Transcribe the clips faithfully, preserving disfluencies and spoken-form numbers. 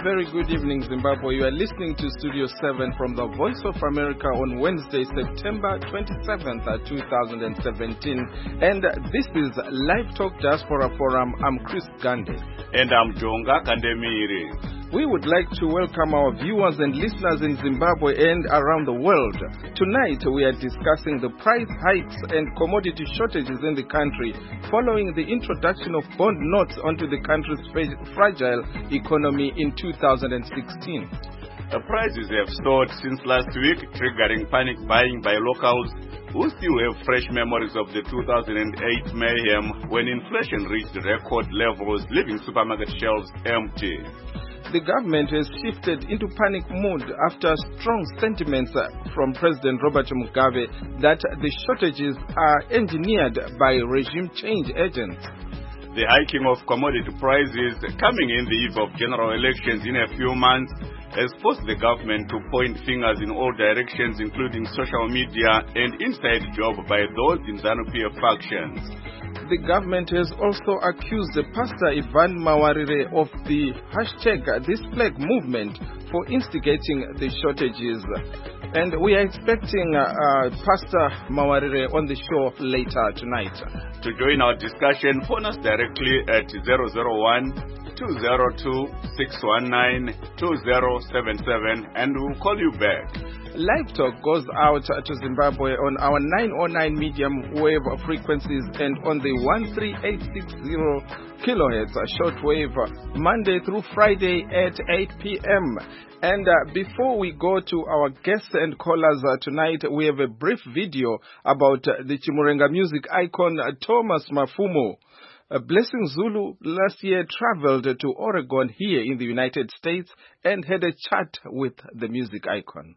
very good evening, Zimbabwe. You are listening to Studio seven from the Voice of America on Wednesday, September twenty-seventh, two thousand seventeen. And this is Live Talk Diaspora Forum. I'm Chris Gande. And I'm Jonga Kandemiri. We would like to welcome our viewers and listeners in Zimbabwe and around the world. Tonight, we are discussing the price hikes and commodity shortages in the country following the introduction of bond notes onto the country's fragile economy in two thousand sixteen. The prices have soared since last week, triggering panic buying by locals who still have fresh memories of the two thousand eight mayhem when inflation reached record levels, leaving supermarket shelves empty. The government has shifted into panic mode after strong sentiments from President Robert Mugabe that the shortages are engineered by regime change agents. The hiking of commodity prices coming in the eve of general elections in a few months has forced the government to point fingers in all directions, including social media and inside job by those in ZANU-P F factions. The government has also accused the Pastor Ivan Mawarire of the hashtag This Flag movement for instigating the shortages. And we are expecting uh, uh, Pastor Mawarire on the show later tonight. To join our discussion, phone us directly at zero zero one, two zero two, six one nine, two zero seven seven and we'll call you back. Live Talk goes out to Zimbabwe on our nine oh nine medium wave frequencies and on the one three eight six zero kilohertz shortwave Monday through Friday at eight p.m. And uh, before we go to our guests and callers uh, tonight, we have a brief video about uh, the Chimurenga music icon uh, Thomas Mafumo. Uh, Blessing Zulu last year traveled to Oregon here in the United States and had a chat with the music icon.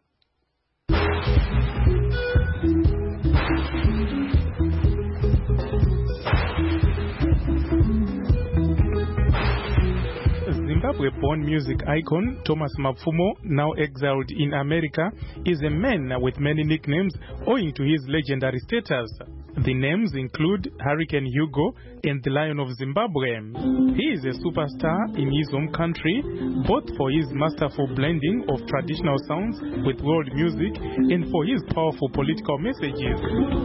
Zimbabwe-born music icon Thomas Mafumo, now exiled in America, is a man with many nicknames owing to his legendary status. The names include Hurricane Hugo and the Lion of Zimbabwe. He is a superstar in his home country, both for his masterful blending of traditional sounds with world music and for his powerful political messages.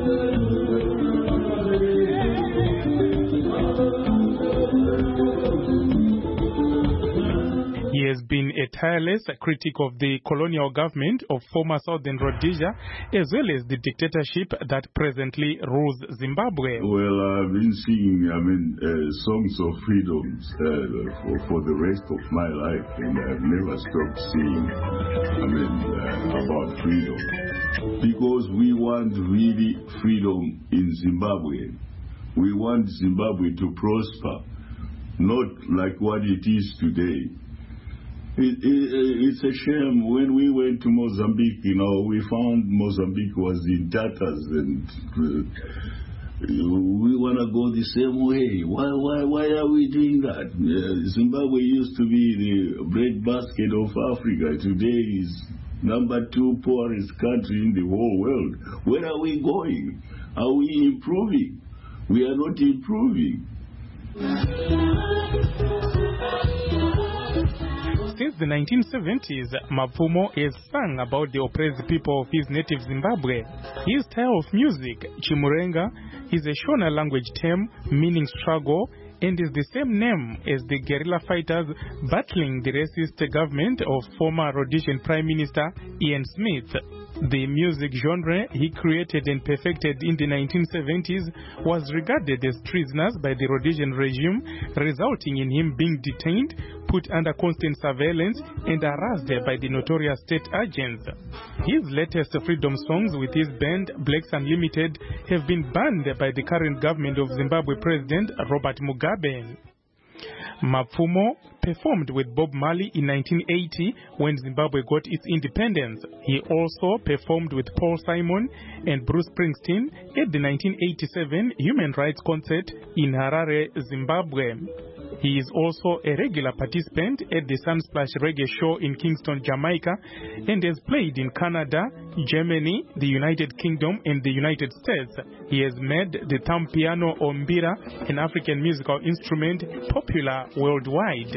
He has been a tireless critic of the colonial government of former Southern Rhodesia, as well as the dictatorship that presently rules Zimbabwe. Well, I've been singing, I mean, uh, songs of freedom uh, for, for the rest of my life, and I've never stopped singing, I mean, uh, about freedom. Because we want really freedom in Zimbabwe. We want Zimbabwe to prosper, not like what it is today. It, it, it's a shame. When we went to Mozambique, you know, we found Mozambique was in tatters, and uh, we want to go the same way. Why, why, why are we doing that? Uh, Zimbabwe used to be the breadbasket of Africa. Today is number two poorest country in the whole world. Where are we going? Are we improving? We are not improving. Since the nineteen seventies, Mafumo has sung about the oppressed people of his native Zimbabwe. His style of music, Chimurenga, is a Shona language term meaning struggle and is the same name as the guerrilla fighters battling the racist government of former Rhodesian Prime Minister Ian Smith. The music genre he created and perfected in the nineteen seventies was regarded as treasonous by the Rhodesian regime, resulting in him being detained, put under constant surveillance, and harassed by the notorious state agents. His latest freedom songs with his band Blacks Unlimited have been banned by the current government of Zimbabwe President Robert Mugabe. Mafumo performed with Bob Marley in nineteen eighty when Zimbabwe got its independence. He also performed with Paul Simon and Bruce Springsteen at the nineteen eighty-seven Human Rights Concert in Harare, Zimbabwe. He is also a regular participant at the Sunsplash Reggae Show in Kingston, Jamaica, and has played in Canada, Germany, the United Kingdom, and the United States. He has made the thumb piano or mbira, an African musical instrument, popular worldwide.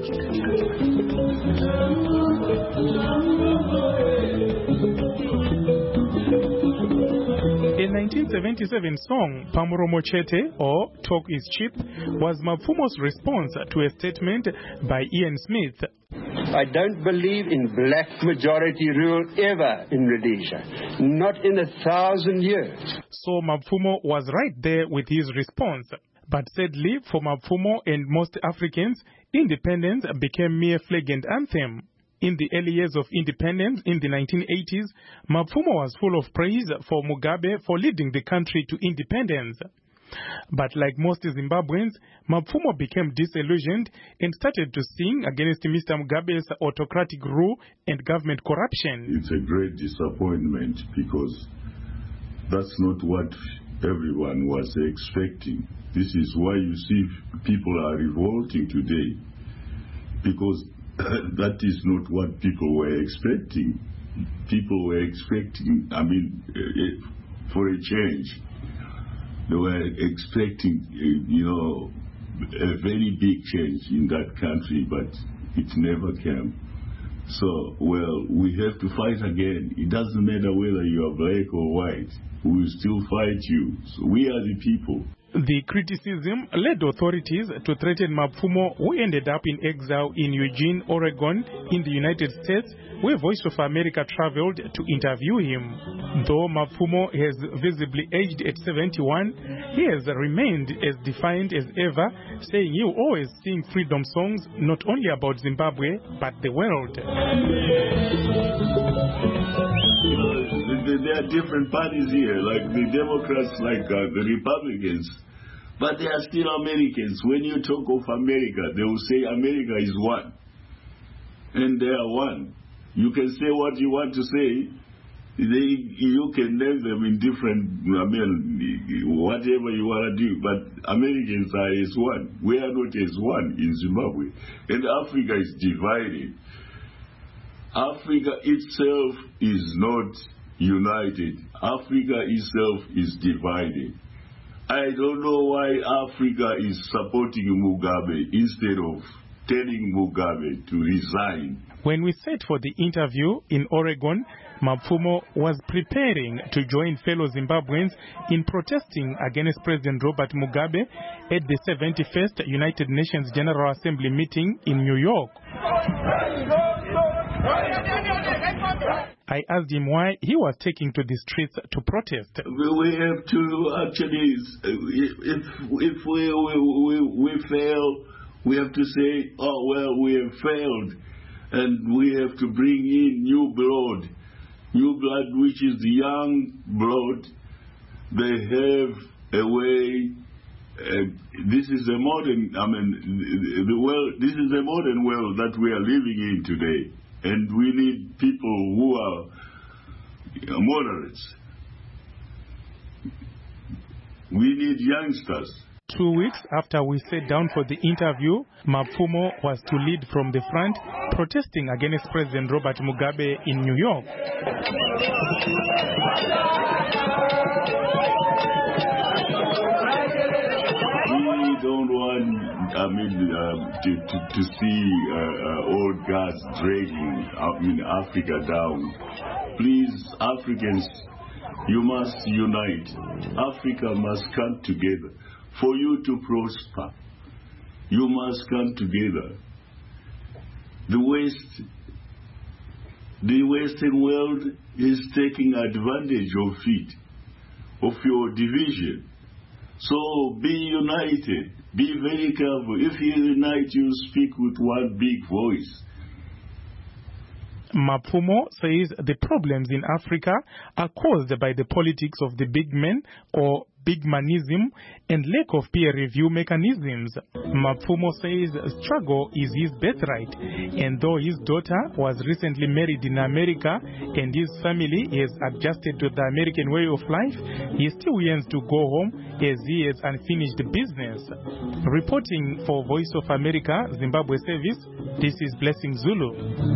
A nineteen seventy-seven song, Pamuro Mochete, or Talk is Cheap, was Mapfumo's response to a statement by Ian Smith. I don't believe in black majority rule ever in Rhodesia, not in a thousand years. So Mapfumo was right there with his response. But sadly, for Mapfumo and most Africans, independence became mere flag and anthem. In the early years of independence in the nineteen eighties, Mapfumo was full of praise for Mugabe for leading the country to independence. But like most Zimbabweans, Mapfumo became disillusioned and started to sing against Mister Mugabe's autocratic rule and government corruption. It's a great disappointment because that's not what everyone was expecting. This is why you see people are revolting today, because that is not what people were expecting. People were expecting, I mean, uh, for a change. They were expecting, uh, you know, a very big change in that country, but it never came. So, well, we have to fight again. It doesn't matter whether you are black or white. We will still fight you. So we are the people. The criticism led authorities to threaten Mapfumo, who ended up in exile in Eugene, Oregon, in the United States, where Voice of America traveled to interview him. Though Mapfumo has visibly aged at seventy-one, he has remained as defiant as ever, saying he will always sing freedom songs not only about Zimbabwe, but the world. There are different parties here, like the Democrats, like uh, the Republicans, but they are still Americans. When you talk of America, they will say America is one, and they are one. You can say what you want to say. They, you can name them in different, I mean, whatever you want to do, but Americans are as one. We are not as one in Zimbabwe, and Africa is divided. Africa itself is not united. Africa itself is divided. I don't know why Africa is supporting Mugabe instead of telling Mugabe to resign. When we set for the interview in Oregon, Mapfumo was preparing to join fellow Zimbabweans in protesting against President Robert Mugabe at the seventy-first United Nations General Assembly meeting in New York. I asked him why he was taking to the streets to protest. We have to actually, if, if we, we, we, we fail, we have to say, oh, well, we have failed. And we have to bring in new blood. New blood, which is the young blood. They have a way. Uh, this is a modern, I mean, the world, this is a modern world that we are living in today. And we need people who are moderates. We need youngsters. Two weeks after we sat down for the interview, Mapfumo was to lead from the front, protesting against President Robert Mugabe in New York. We don't want, I mean, uh, to, to, to see uh, uh, old guys dragging, I mean, Africa down. Please, Africans, you must unite. Africa must come together. For you to prosper, you must come together. The West, the Western world is taking advantage of it, of your division. So be united. Be very careful. If you unite, you speak with one big voice. Mapfumo says the problems in Africa are caused by the politics of the big men or bigmanism and lack of peer review mechanisms. Mapfumo says struggle is his birthright, and though his daughter was recently married in America and his family has adjusted to the American way of life, he still yearns to go home as he has unfinished business. Reporting for Voice of America, Zimbabwe Service, this is Blessing Zulu.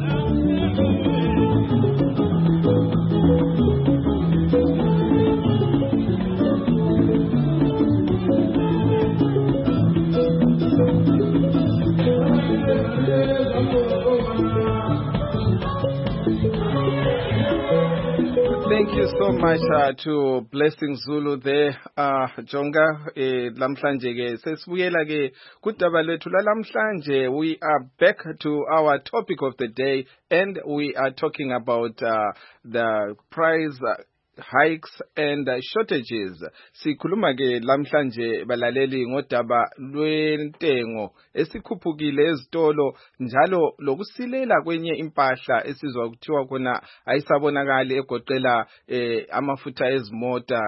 Thank you so much uh, to Blessing Zulu there, uh, Jonga. Eh, lamhlanje ke sesibuyela ke kudaba lethu lalamhlanje. We are back to our topic of the day, and we are talking about uh, the price uh, hikes and uh, shortages. Sikhuluma ke lamhlanje balaleli ngodaba lwentengo esikhuphukile ezitolo njalo lokusilela kwenye impahla esizwa kuthiwa khona ayisabonakali egoqela eh, amafutha ezimota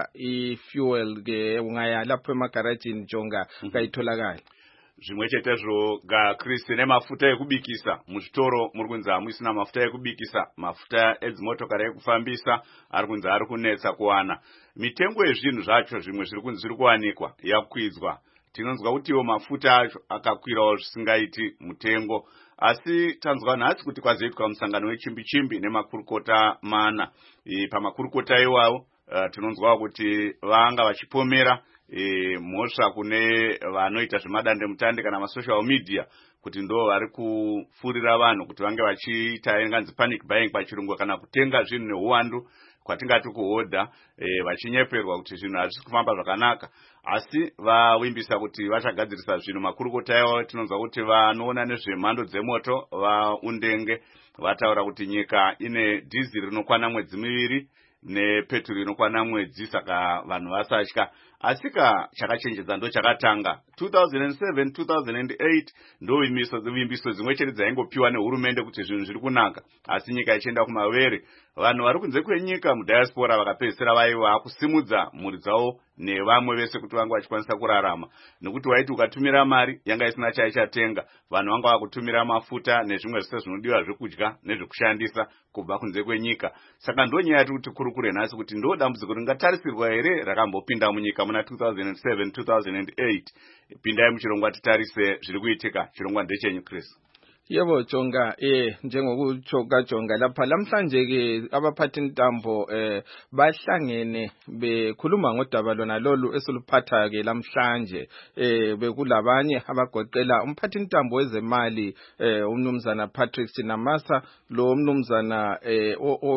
i-fuel ke ungaya lapho emagarajini Jonga kayitholakala. Zvimwe chetezvo ga Chris nemafuta ekubikisa muzvitoro muri kunzi hamusina mafuta ekubikisa, mafuta edzimotokari ekufambisa ari kunzi ari kunetsa kuwana. Mitengo yezvinhu zvacho zvimwe zviri kunzi zviri kuwanikwa yakwidzwa. Tinonzwa kuti iwo mafuta acho akakwirawo zvisingaiti mutengo, asi tanzwa nhasi kuti kwazoitwa musangano wechimbi chimbi nemakurukota mana. E, pamakurukota iwawo uh, tinonzwa kuti vanga vachipomera E, mhosva kune vanoita zvemadande mutande kana masocial media kuti ndo vari kufurira vanhu kuti vange vachiita inganzi panic buying pachirungu kana kutenga zvinhu neuwandu kwatingati kuhodha e, vachinyeperwa kuti zvinhu hazvisi kufamba zvakanaka, asi vawimbisa kuti vachagadzirisa zvinhu. Makurukota iwo tinonzwa kuti vanoona nezvemhando dzemoto vaundenge vataura kuti nyika ine dhiziri rinokwana mwedzi miviri nepeturu inokwana mwedzi, saka vanhu vasatya. Asika chakachenjedza ndo chakatanga two thousand seven two thousand eight ndo vimbiso dzimbiso dzimwe chete dzaingopiwa nehurumende kuti zvinhu zviri kunaka, asi nyika ichienda kumavere. Vanhu vari kunze kwenyika mudiaspora vakapedzisira vaiva kusimudza mhuri dzavo nevamwe vese kuti vange vachikwanisa kurarama, nekuti waiti ukatumira mari yanga isina chaichatenga. Vanhu vanga vakutumira mafuta nezvimwe zvese zvinodiwa zvekudya nezvekushandisa kubva kunze kwenyika. Saka ndo nyaya yati kuti kurukure nhasi kuti ndo dambudziko ringatarisirwa here rakambopinda munyika muna two thousand seven two thousand eight. Pindai muchirongwa titarise zviri kuitika. Chirongwa ndechenyu Chris. Yebo Jonga, eh njengokuchoka Jonga lapha lamhlanje ke abaphathi ntambo eh bahlangene bekhuluma ngodaba lona lolu esiluphatha ke lamhlanje. Eh bekulabanye abagoqela umphathi ntambo wezemali eh umnumzana Patrick Sinamasa, lo umnumzana eh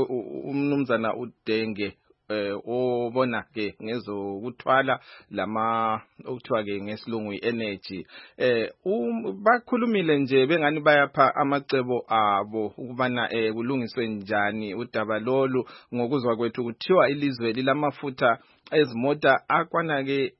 umnumzana uDenge eh obona ke ngezokuthwala lama okuthiwa ke ngesilungu energy. Eh bakhulumile nje bengani bayapha amacebo abo ukubana eh kulungiswe njani udaba lolu. Ngokuzwa kwethu kuthiwa ilizwe lilamafutha ezimota akwana ke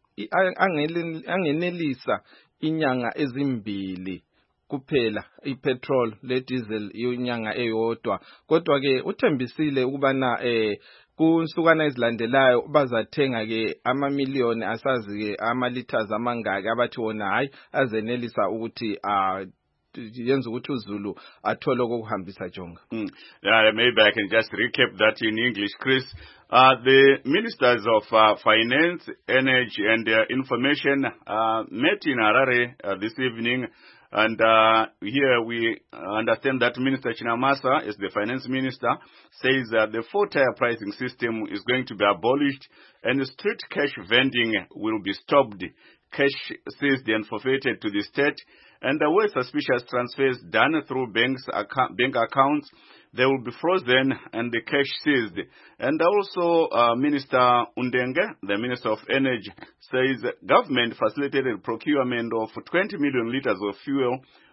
angenelisa inyanga ezimbili kuphela ipetrol le diesel inyanga eyodwa, kodwa ke uthembisile ukubana eh kunsukana izilandelayo bazathenga ke amamiliyoni asazi ke amaliters amangaki abathi wona hayi azenelisa ukuthi a yenza ukuthi uZulu athole ukuhambisa Jonga. Mm. Yeah, maybe I can just recap that in English, Chris. Uh, the ministers of uh, finance, energy and uh, information uh, met in Harare uh, this evening. And uh, here we understand that Minister Chinamasa, as the finance minister, says that the four-tier pricing system is going to be abolished and street cash vending will be stopped, cash seized and forfeited to the state, and the way suspicious transfers done through banks account, bank accounts, they will be frozen and the cash seized. And also uh, Minister Undenge, the Minister of Energy, says government facilitated procurement of twenty million liters of fuel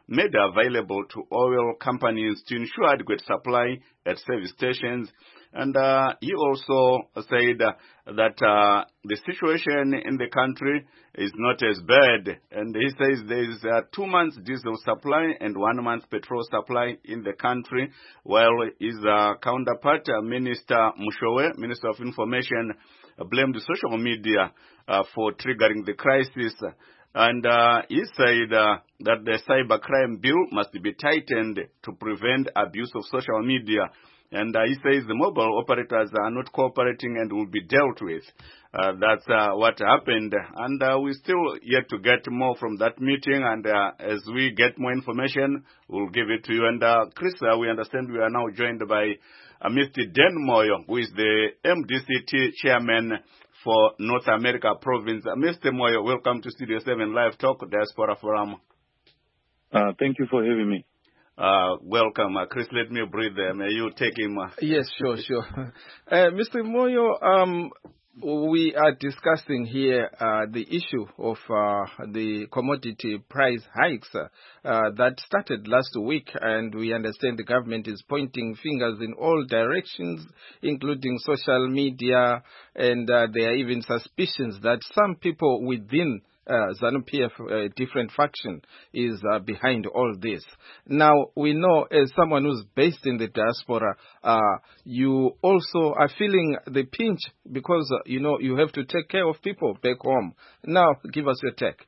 made available to oil companies to ensure adequate supply at service stations. And uh, he also said uh, that uh, the situation in the country is not as bad. And he says there is uh, two months diesel supply and one month petrol supply in the country, while his uh, counterpart, uh, Minister Mushowe, Minister of Information, uh, blamed social media uh, for triggering the crisis. And uh, he said uh, that the cybercrime bill must be tightened to prevent abuse of social media. And uh, he says the mobile operators are not cooperating and will be dealt with. Uh, that's uh, what happened. And uh, we're still yet to get more from that meeting. And uh, as we get more information, we'll give it to you. And uh, Chris, uh, we understand we are now joined by uh, Mister Dan Moyo, who is the M D C T chairman for North America province. Uh, Mister Moyo, welcome to Studio seven Live Talk, Diaspora Forum. Uh, thank you for having me. Uh, welcome. Uh, Chris, let me breathe there. May you take him? Uh... Yes, sure, sure. Uh, Mister Moyo, um, we are discussing here uh, the issue of uh, the commodity price hikes uh, uh, that started last week, and we understand the government is pointing fingers in all directions, including social media, and uh, there are even suspicions that some people within Uh, ZANU-P F, a uh, different faction, is uh, behind all this. Now, we know as someone who's based in the diaspora, uh, you also are feeling the pinch because, uh, you know, you have to take care of people back home. Now, give us your take.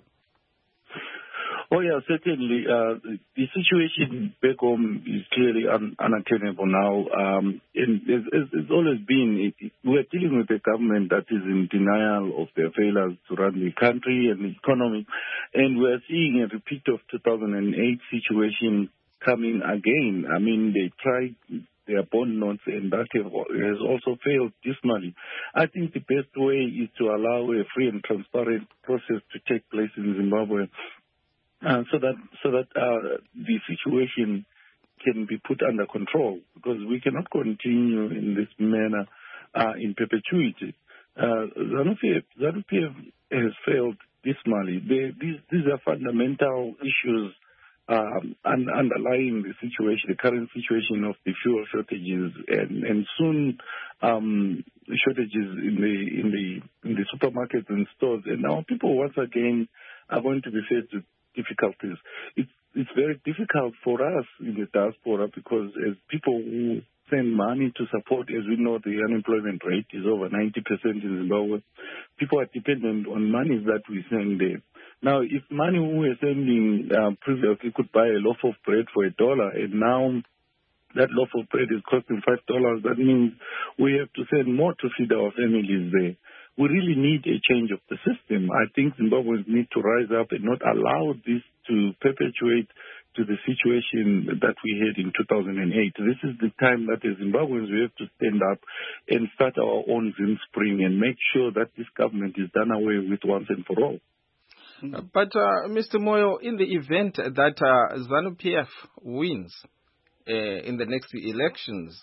Oh, yeah, certainly. Uh, the situation back home is clearly un- unattainable now. Um, and it's, it's always been, it, we're dealing with a government that is in denial of their failures to run the country and the economy. And we're seeing a repeat of two thousand eight situation coming again. I mean, they tried their bond notes, and that has also failed dismally. I think the best way is to allow a free and transparent process to take place in Zimbabwe. Uh, so that so that uh, the situation can be put under control, because we cannot continue in this manner uh, in perpetuity. Uh, ZANU-P F, ZANU-P F has failed dismally. They, these, these are fundamental issues um, un- underlying the situation, the current situation of the fuel shortages, and, and soon um, shortages in the in the in the supermarkets and stores. And now people once again are going to be faced with difficulties. It's, it's very difficult for us in the diaspora, because as people who send money to support, as we know, the unemployment rate is over ninety percent in Zimbabwe. People are dependent on money that we send there. Now, if money we were sending uh, previously could buy a loaf of bread for a dollar, and now that loaf of bread is costing five dollars, that means we have to send more to feed our families there. We really need a change of the system. I think Zimbabweans need to rise up and not allow this to perpetuate to the situation that we had in two thousand eight. This is the time that as Zimbabweans we have to stand up and start our own Zim Spring and make sure that this government is done away with once and for all. Uh, but, uh, Mister Moyo, in the event that uh, ZANU-P F wins uh, in the next elections,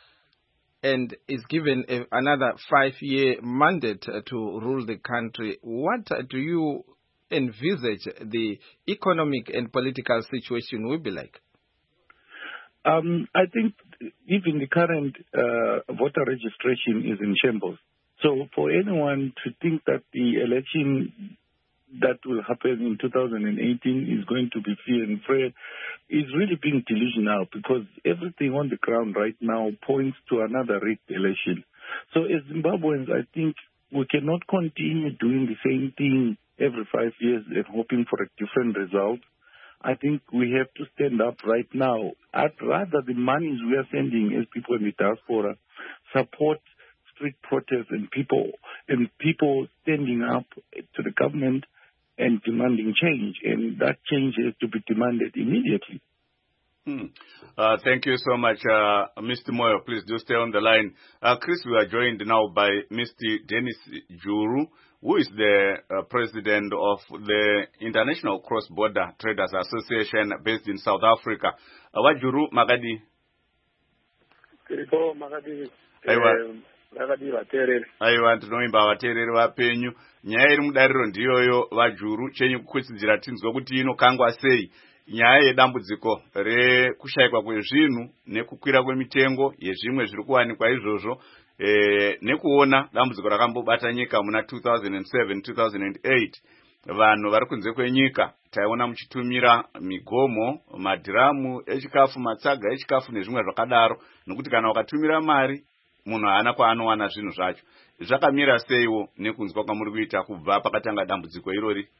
and is given a, another five-year mandate uh, to rule the country, what uh, do you envisage the economic and political situation will be like? Um, I think even the current uh, voter registration is in shambles. So for anyone to think that the election that will happen in two thousand eighteen is going to be fair and fair is really being delusional, because everything on the ground right now points to another rigged election. So as Zimbabweans, I think we cannot continue doing the same thing every five years and hoping for a different result. I think we have to stand up right now. I'd rather the monies we are sending as people in the diaspora support street protests and people and people standing up to the government and demanding change, and that change has to be demanded immediately. Hmm. Uh, thank you so much, uh, Mister Moyo. Please do stay on the line. Uh, Chris, we are joined now by Mister Dennis Juru, who is the uh, president of the International Cross-Border Traders Association based in South Africa. Uh, what Juru, Magadi? Magadi. aiwa ndinoimba vateereri vapenyu. Nyaya iri mudariro ndiyoyo vajuru chenyu kukwesidzira tinzwa kuti inokangwa sei nyaya yedambudziko rekushayikwa kwezvinhu nekukwira kwemitengo yezvimwe zviri kuwanikwa izvozvo e, nekuona dambudziko rakambobata nyika muna two thousand seven two thousand eight. Vanhu vari kunze kwenyika taiona muchitumira migomo, madhiramu echikafu, matsaga echikafu nezvimwe zvakadaro, nokuti kana wakatumira mari munhu haana kwaanowana zvinhu zvacho. Zvakamira seiwo nekunzwa kwamuri kuita kubva pakatanga dambudziko irori?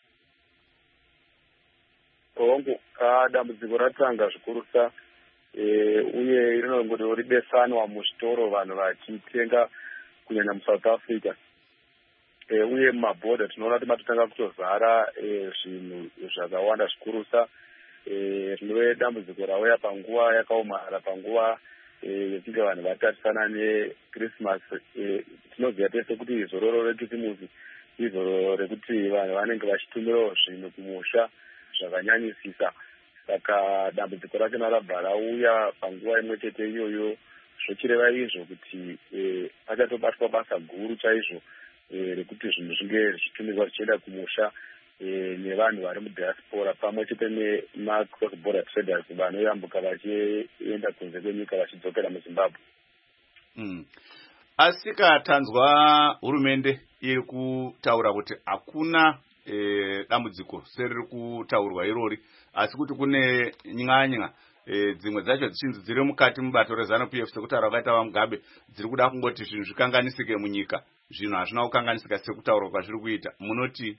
Hongu, dambudziko ratanga zvikurusa uye rinongodo ribesanwa muzvitoro vanhu vachitenga kunyanya muSouth Africa. Uye mumabhodha tinoona kuti matotanga kutozara zvinhu zvakawanda zvikurusa. Rinove dambudziko rauya panguva yakaomarara, panguva yekunge vanhu vatarisana neChristmas. Tinoziva tese kuti izororo rekisimusi izoro rekuti vanhu vanenge vachitumirawo zvinhu kumusha zvakanyanyisisa. Saka dambudziko racho narabva rauya panguva imwe chete iyoyo, zvochireva izvo kuti pachatobatwa basa guru chaizvo rekuti zvinhu zvinge zvichitumirwa zvichienda kumusha nevanhu vari mudiaspora pamwe chete nema-cross border traders vanoyambuka vachienda kunze kwenyika vachidzokera muZimbabwe. Mm. Asika tanzwa hurumende iri kutaura kuti hakuna e, dambudziko seriri kutaurwa irori, asi kuti kune nyanya e, dzimwe dzacho dzichinzi dziri mukati mubato reZANU-P F sekutaura kwakaita vaMugabe dziri kuda kungoti zvinhu zvikanganisike munyika. Zvinhu hazvina kukanganisika sekutaurwa kwazviri kuita. Munoti?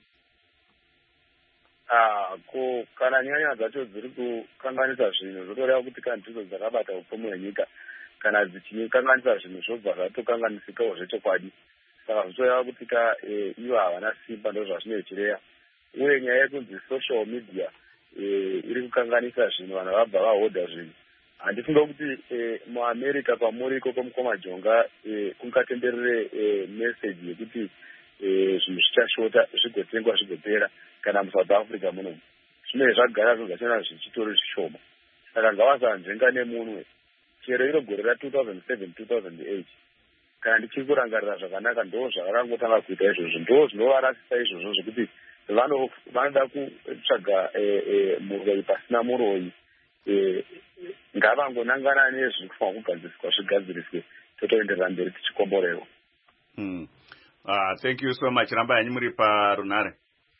Ah, ko kana nyanya dzacho dziri kukanganisa zvinhu zvotoreva kuti kana ndidzo dzakabata upfumi hwenyika, kana dzichikanganisa zvinhu zvobva zvatokanganisikawo zvechokwadi. Saka zvotoreva kuti ka ivo havana simba ndozvazvinoitireva. Uye nyaya yekunzi social media iri kukanganisa zvinhu, vanhu vabva vahodha zvinhu. Handifunga kuti muAmerica kwamuri ikoko mukomajonga kungatenderere meseji yekuti zvinhu zvichashota zvigotengwa zvigopera, kana muSouth Africa muno zvimwe zvagara zvogachana zvichitori zvishoma. Saka ngavasanzvenga nemunwe. Chero iro gore ra two thousand seven two thousand eight kana ndichiri kurangarira zvakanaka ndo zvakarangotanga kuita izvozvo, ndo zvinovarasisa izvozvo zvekuti vanoda kutsvaga muroi pasina muroi. Ngavangonangana nezviri kufanira kugadziriswa zvigadziriswe, totoenderera mberi tichikomborewa. Hmm. Uh, thank you so much. Ramba yanyu muri paRunare.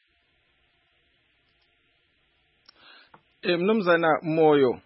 Eh, Mnumzana Moyo.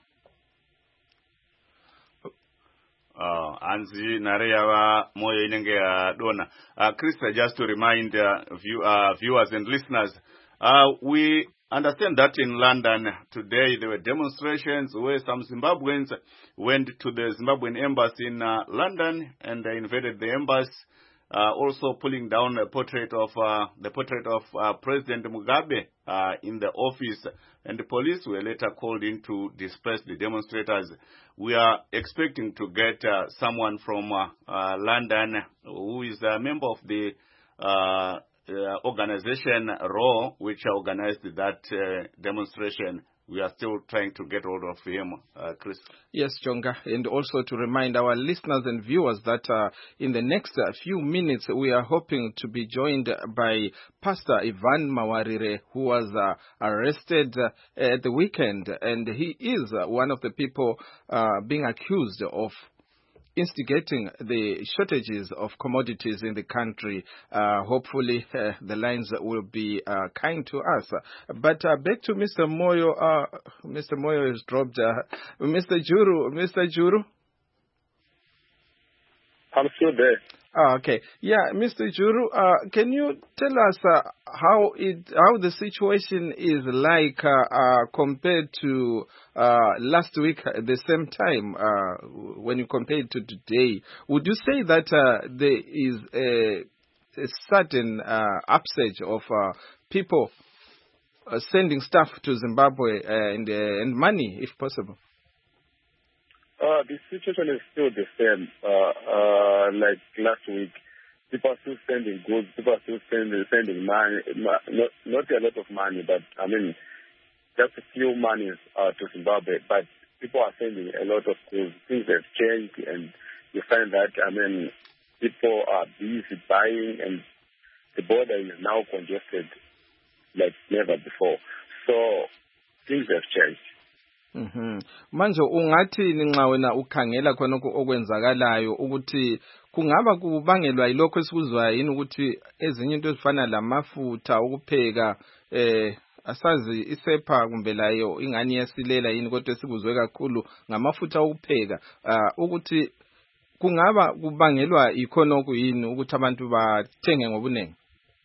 Uh, anzi nare yava Moyo inenge yadona. Uh, Krista, just to remind uh, view, uh, viewers and listeners, uh, we understand that in London today there were demonstrations where some Zimbabweans went to the Zimbabwean embassy in uh, London and they invaded the embassy, uh, also pulling down a portrait of uh, the portrait of uh, President Mugabe uh, in the office, and the police were later called in to disperse the demonstrators. We are expecting to get uh, someone from uh, uh, London who is a member of the uh, Uh, organization RAW, which organized that uh, demonstration. We are still trying to get hold of him, uh, Chris. Yes, Jonga, and also to remind our listeners and viewers that uh, in the next uh, few minutes we are hoping to be joined by Pastor Ivan Mawarire, who was uh, arrested uh, at the weekend, and he is uh, one of the people uh, being accused of instigating the shortages of commodities in the country. Uh, hopefully uh, the lines will be uh, kind to us. But uh, back to Mister Moyo. Uh, Mister Moyo has dropped. Uh, Mister Juru. Mister Juru? I'm still there. Ah, okay. Yeah, Mister Juru, uh, can you tell us uh, how it how the situation is like uh, uh, compared to uh, last week at the same time uh, when you compare it to today? Would you say that uh, there is a, a certain uh, upsurge of uh, people uh, sending stuff to Zimbabwe and, uh, and money, if possible? Uh, the situation is still the same. Uh, uh, like last week, people are still sending goods, people are still sending, sending money, not, not a lot of money, but I mean, just a few monies uh, to Zimbabwe, but people are sending a lot of goods. Things have changed, and you find that, I mean, people are busy buying, and the border is now congested like never before. So things have changed. Mhm. Manje ungathini nxa wena ukhangela khonokho okwenzakalayo ukuthi kungaba kubangelwa yilokho esikuzwayo yini ukuthi ezinye into ezifana lamafutha ukupheka eh asazi isepa kumbe layo ingani yasilela yini kodwa sikuzwe kakhulu ngamafutha okupheka uh, ukuthi kungaba kubangelwa ikhonokho yini ukuthi abantu bathenge ngobunengi.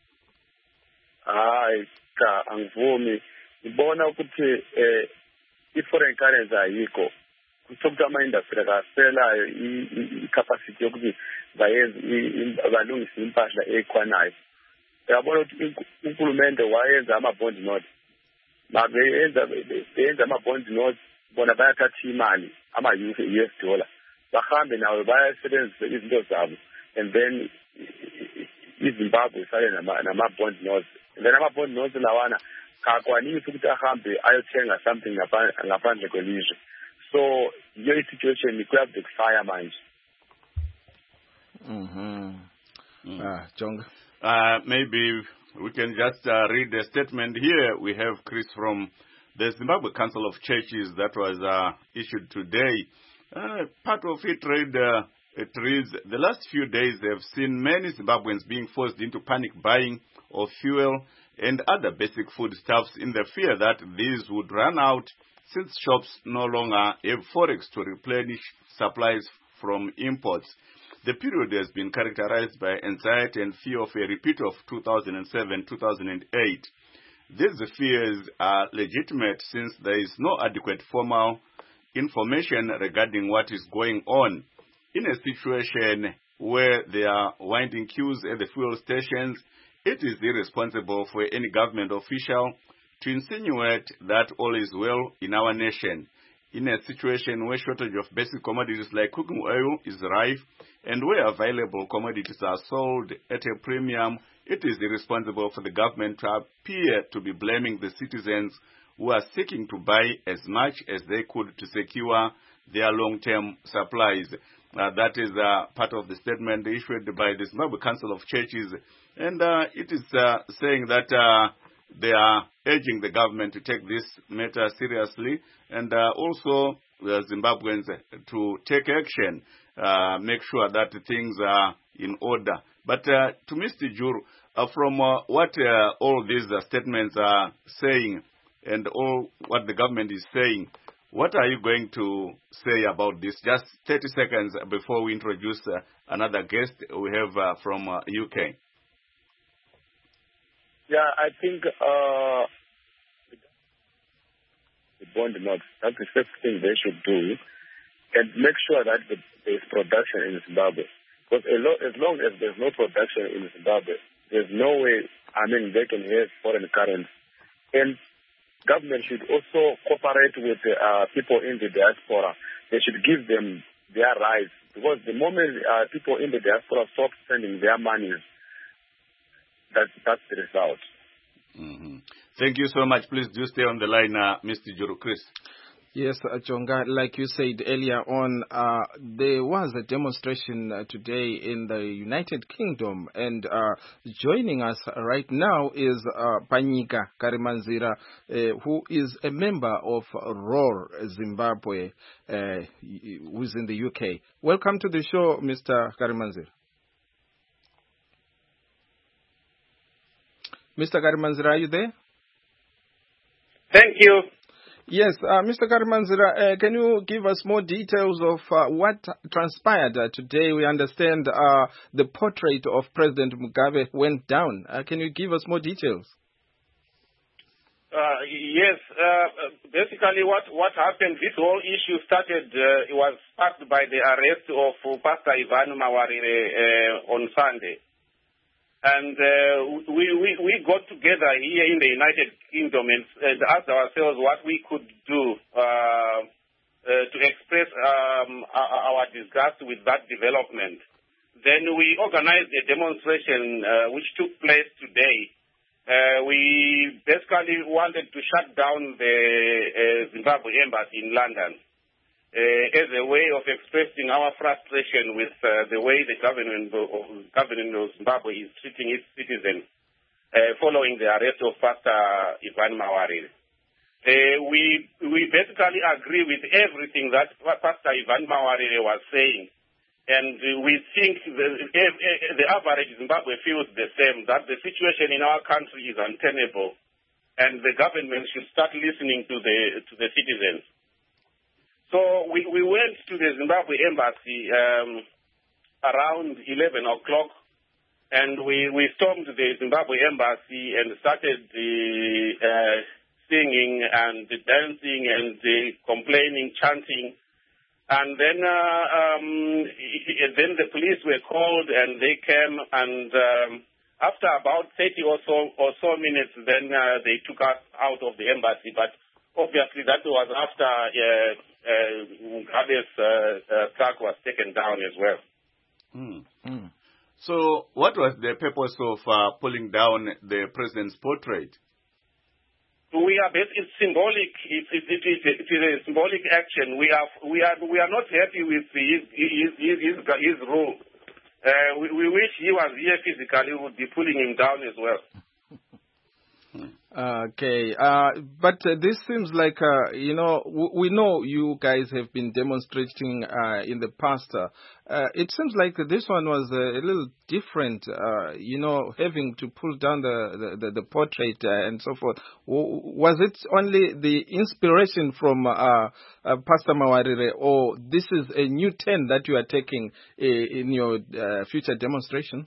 Hayi cha angivumi ngibona ukuthi eh i-foreign currency ayikho kusokuthi ama-industry akaselayo i-capacity yokuthi bayenze balungise impahla ekhwanayo. Uyabona ukuthi uhulumende wayenza ama-bond notes bayenza beyenza ama-bond notes bona bayathatha imali ama-U S dollar bahambe nawe bayasebenzisa izinto zabo and then iZimbabwe sale nama-bond notes and then ama-bond notes lawana kakwanisi ukuthi ahambe ayothenga something ngaphandle kwelizwe. So your situation ikuyabde kufaya manje. Mhm. Mm. Ah, Jonga. Uh, maybe we can just uh, read the statement here. We have Chris from the Zimbabwe Council of Churches that was uh, issued today. Uh, part of it read, uh, it reads, the last few days they have seen many Zimbabweans being forced into panic buying of fuel and other basic foodstuffs in the fear that these would run out since shops no longer have forex to replenish supplies from imports. The period has been characterized by anxiety and fear of a repeat of two thousand seven to two thousand eight. These fears are legitimate since there is no adequate formal information regarding what is going on. In a situation where there are winding queues at the fuel stations, it is irresponsible for any government official to insinuate that all is well in our nation. In a situation where shortage of basic commodities like cooking oil is rife and where available commodities are sold at a premium, it is irresponsible for the government to appear to be blaming the citizens who are seeking to buy as much as they could to secure their long-term supplies. Uh, that is uh, part of the statement issued by the Zimbabwe Council of Churches. And uh, it is uh, saying that uh, they are urging the government to take this matter seriously and uh, also the Zimbabweans to take action, uh, make sure that things are in order. But uh, to Mister Juru, uh, from uh, what uh, all these uh, statements are saying and all what the government is saying, what are you going to say about this? Just thirty seconds before we introduce uh, another guest we have uh, from uh, U K. Yeah, I think uh, the bond notes, that's the first thing they should do, and make sure that there is production in Zimbabwe. Because as long as there's no production in Zimbabwe, there's no way, I mean, they can have foreign currency. And government should also cooperate with uh, people in the diaspora. They should give them their rights. Because the moment uh, people in the diaspora stop spending their money, that's, that's the result. Mm-hmm. Thank you so much. Please do stay on the line, uh, Mister Juru. Chris. Yes, uh, Jonga, like you said earlier on, uh, there was a demonstration uh, today in the United Kingdom, and uh, joining us right now is uh, Panyika Karimanzira, uh, who is a member of Roar Zimbabwe, uh, who's in the U K. Welcome to the show, Mister Karimanzira. Mister Karimanzira, are you there? Thank you. Yes, uh, Mister Karimanzira, uh, can you give us more details of uh, what transpired uh, today? We understand uh, the portrait of President Mugabe went down. Uh, can you give us more details? Uh, yes, uh, basically what, what happened, this whole issue started, uh, it was sparked by the arrest of Pastor Ivan Mawarire uh, on Sunday. And uh, we, we, we got together here in the United Kingdom and, and asked ourselves what we could do uh, uh, to express um, our, our disgust with that development. Then we organized a demonstration uh, which took place today. Uh, we basically wanted to shut down the uh, Zimbabwe embassy in London. Uh, as a way of expressing our frustration with uh, the way the government of, government of Zimbabwe is treating its citizens uh, following the arrest of Pastor Ivan Mawarire. Uh, we we basically agree with everything that Pastor Ivan Mawarire was saying. And uh, we think the, the average Zimbabwe feels the same, that the situation in our country is untenable. And the government should start listening to the to the citizens. So we, we went to the Zimbabwe embassy um, around eleven o'clock, and we, we stormed the Zimbabwe embassy and started uh, uh, singing and dancing and uh, complaining, chanting. And then uh, um, then the police were called and they came, and um, after about thirty or so, or so minutes, then uh, they took us out of the embassy. But obviously that was after uh, uh, Mugabe's uh, uh, plaque was taken down as well. Mm. Mm. So what was the purpose of uh, pulling down the president's portrait? We are it's symbolic. It, it, it, it, it is a symbolic action. We are we are we are not happy with his his his, his, his rule. Uh, we, we wish he was here physically. We would be pulling him down as well. Okay, uh, but uh, this seems like, uh, you know, w- we know you guys have been demonstrating uh, in the past. Uh, it seems like this one was a little different, uh, you know, having to pull down the, the, the portrait uh, and so forth. W- was it only the inspiration from uh, uh, Pastor Mawarire, or this is a new turn that you are taking uh, in your uh, future demonstrations?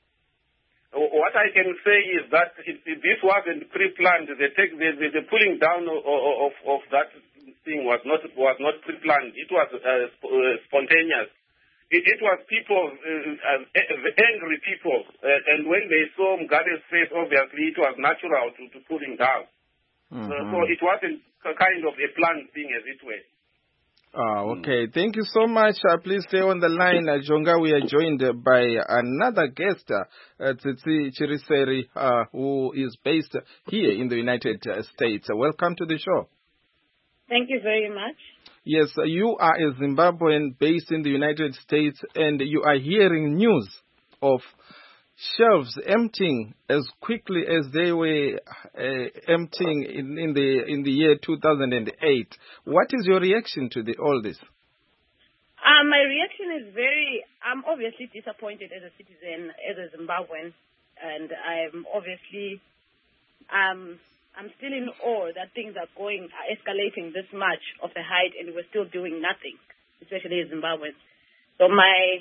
What I can say is that it, it, this wasn't pre-planned. The, take, the, the, the pulling down of, of, of that thing was not was not pre-planned. It was uh, sp- uh, spontaneous. It, it was people, uh, uh, angry people, uh, and when they saw Mugabe's face, obviously it was natural to, to pull him down. Mm-hmm. Uh, so it wasn't a kind of a planned thing as it were. Oh, okay. Thank you so much. Uh, please stay on the line, uh, Jonga. We are joined uh, by another guest, uh, Tsitsi Chiriseri, uh, who is based here in the United States. Uh, welcome to the show. Thank you very much. Yes, uh, you are a Zimbabwean based in the United States, and you are hearing news of shelves emptying as quickly as they were uh, emptying in, in the in the year two thousand eight. What is your reaction to the, all this? Um, my reaction is very, I'm obviously disappointed as a citizen, as a Zimbabwean, and I'm obviously, um, I'm still in awe that things are going, are escalating this much of a height, and we're still doing nothing, especially as Zimbabweans. So my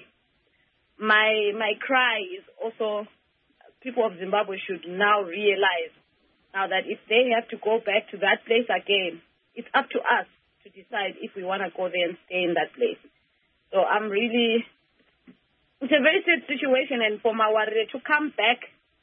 My my cry is also people of Zimbabwe should now realize now that if they have to go back to that place again, it's up to us to decide if we want to go there and stay in that place. So I'm really, it's a very sad situation, and for Mawarire to come back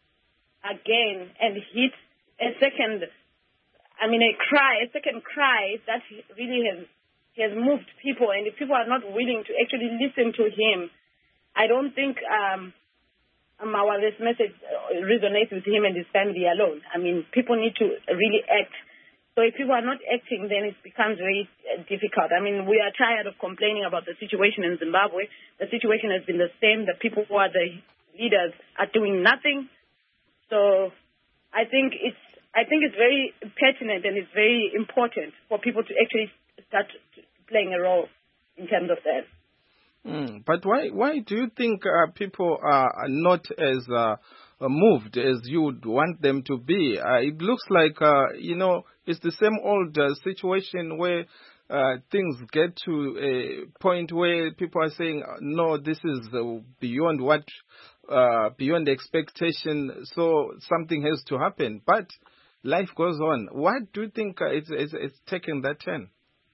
again and hit a second, I mean a cry, a second cry that really has has moved people, and if people are not willing to actually listen to him, I don't think um, Mawarire's message resonates with him and his family alone. I mean, people need to really act. So if people are not acting, then it becomes very difficult. I mean, we are tired of complaining about the situation in Zimbabwe. The situation has been the same. The people who are the leaders are doing nothing. So I think it's I think it's very pertinent and it's very important for people to actually start playing a role in terms of that. Mm, but why why do you think uh, people are not as uh, moved as you would want them to be? Uh, it looks like, uh, you know, it's the same old uh, situation where uh, things get to a point where people are saying, no, this is uh, beyond what, uh, beyond expectation, so something has to happen. But life goes on. Why do you think uh, it's, it's, it's taken that turn?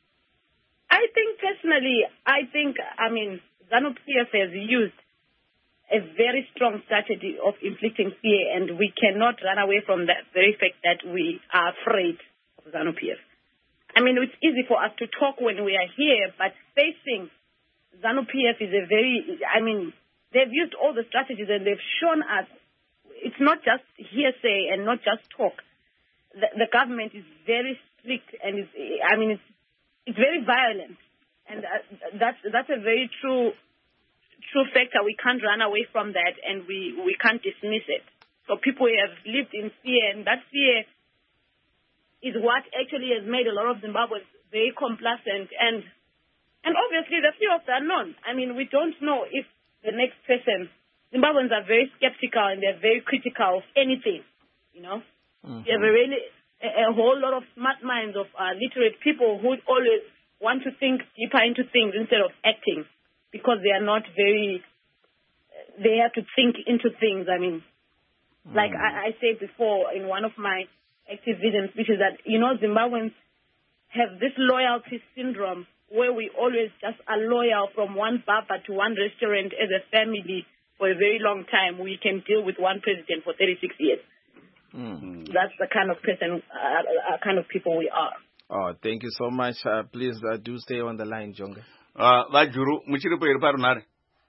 I think personally, I think, I mean, ZANU-P F has used a very strong strategy of inflicting fear, and we cannot run away from that very fact that we are afraid of ZANU-P F. I mean, it's easy for us to talk when we are here, but facing ZANU-P F is a very, I mean, they've used all the strategies and they've shown us it's not just hearsay and not just talk. The, the government is very strict and, it's, I mean, it's It's very violent, and that's that's a very true true factor. We can't run away from that, and we, we can't dismiss it. So people have lived in fear, and that fear is what actually has made a lot of Zimbabweans very complacent and and obviously the fear of the unknown. I mean, we don't know if the next person, Zimbabweans are very skeptical and they're very critical of anything, you know. Mm-hmm. You have a really a, a whole lot of smart minds of uh, literate people who always want to think deeper into things instead of acting because they are not very, they have to think into things. I mean, mm-hmm. like I, I said before in one of my active vision speeches that, you know, Zimbabweans have this loyalty syndrome where we always just are loyal from one baba to one restaurant as a family for a very long time. We can deal with one president for thirty-six years. Mm-hmm. That's the kind of person, uh, uh, kind of people we are. Oh, thank you so much. Uh, please uh, do stay on the line, Jonga. Uh, Vajuru, muchiripo iri parunare?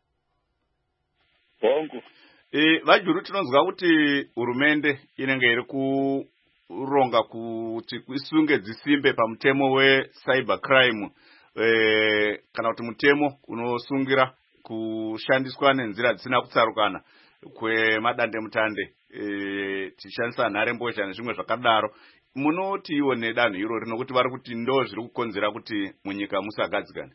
Bongo. Eh, Vajuru tinonzwa kuti hurumende inenge iri kuronga kuti isunge dzisimbe pamutemo we-cyber crime. Eh, kana kuti mutemo unosungira kushandiswa nenzira dzisina kutsarukana kwemadande mutande eh, tichishandisa nharembozha nezvimwe zvakadaro. Munoti iwo nedanho irori nokuti vari kuti ndo zviri kukonzera kuti munyika musagadzikane?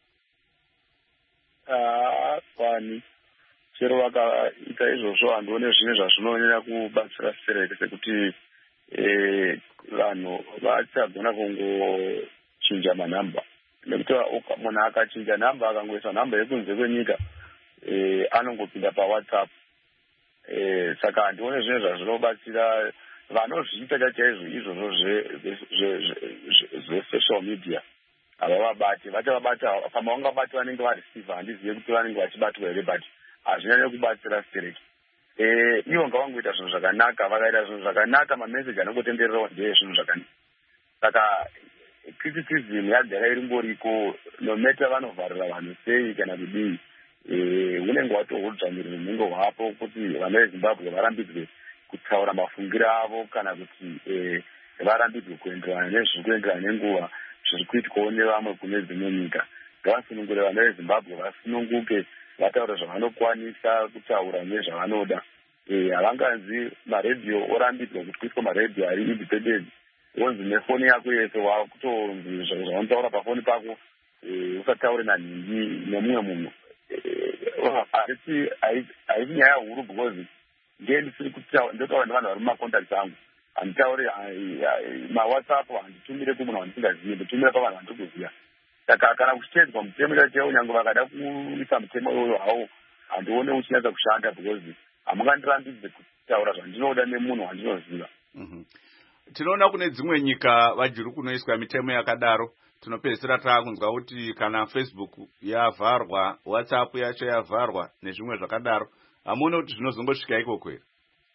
Ah, kwani chero vakaita izvozvo handione zvimwe zvazvinonyanya kubatsira sereke sekuti eh, vanhu vachagona kungochinja manhamba. Nekuti munhu akachinja nhamba akangoisa nhamba yekunze kwenyika eh, anongopinda pawhatsapp. Eh, saka handione zvimwe zvazvinobatsira vanozviita chachaizvo izvozvo zvesocial media havavabati vachavabata pama vangabati vanenge vareceiva handizive kuti vanenge vachibatwa here but hazvinyanye kubatsira stereki. Eh, ivo ngavangoita zvinhu zvakanaka vakaita zvinhu zvakanaka mameseji anongotendererawo ndeye zvinhu zvakanaka. Saka criticism yagara iri ngoriko nometa vanovharira vanhu sei kana kudii unenge watohudzvanyirirwa munenge hwapo kuti vana vezimbabwe varambidzwe kutaura mafungiro avo kana kuti varambidzwe kuenderana nezviri kuenderana nenguva zviri kuitwawo nevamwe kune dzimwe nyika. Ngavasunungure vana vezimbabwe vasununguke vataure zvavanokwanisa kutaura nezvavanoda. Havanganzi maredhiyo orambidzwa kuti kuitwa maredhiyo ari independent wonzi nefoni yako yese wakutonzi zvaunotaura pafoni pako usataure nanhingi nemumwe munhu. Haisi nyaya huru because ngendisiri ndotaura nevanhu vari mumacontacts angu handitauri mawhatsapp handitumire kumunhu wandisingazivi nditumira pavanhu vandikuziva. Saka kana kuchitedzwa mutemo chaiwo nyange vakada kuisa mutemo iwoyo hawo handione uchinyatsa kushanda because hamungandirambidze kutaura zvandinoda nemunhu wandinoziva. Tinoona kune dzimwe nyika Vajuru kunoiswa mitemo yakadaro. Tinopedzisira taakunzwa kuti kana Facebook yavharwa, WhatsApp yacho yavharwa nezvimwe zvakadaro. Hamuone kuti zvinozongosvika ikoko here?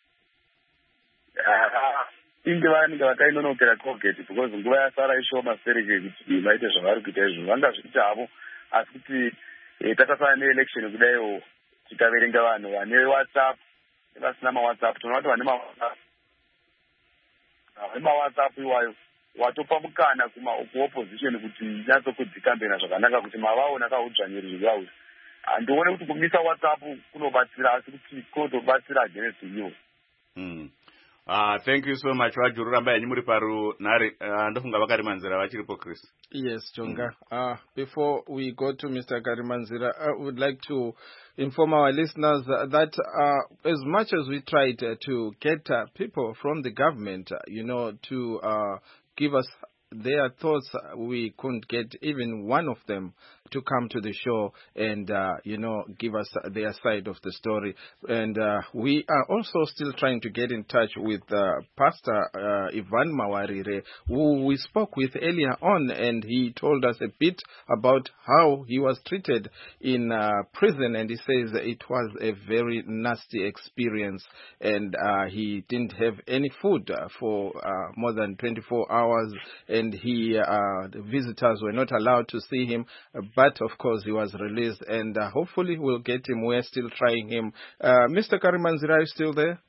Inge vanenge vakainonokera Colgate because nguva yasara ishoma sereke kuti vaite zvavari kuita izvo vangazviita havo asi kuti takasana neelection kudaiwo tikaverenga vanhu vane WhatsApp nevasina mawhatsapp tinoona kuti vane mawhatsapp vemawhatsapp iwayo watopa mukana kuopposition kuti inyatsokudzikambena zvakanaka kuti mavaona kaudzvanyirirwa uyu. Handione kuti kumisa WhatsApp kunobatsira asi kuti kunotobatsira against iwo. Mm. Uh, thank you so much Vajuru ramba yanyu muri parunhare. Uh, ndofunga vakarimanzira vachiripo Chris. Yes, Jonga. Mm. Uh, before we go to Mister Karimanzira, I would like to inform our listeners uh, that uh, as much as we tried uh, to get uh, people from the government, uh, you know, to uh, give us their thoughts, we couldn't get even one of them to come to the show and, uh, you know, give us their side of the story. And uh, we are also still trying to get in touch with uh, Pastor uh, Ivan Mawarire, who we spoke with earlier on, and he told us a bit about how he was treated in uh, prison, and he says it was a very nasty experience, and uh, he didn't have any food for uh, more than twenty-four hours, and he uh, the visitors were not allowed to see him, but of course he was released, and uh, hopefully we'll get him. We're still trying him. Uh, Mister Karimanzira, are you still there?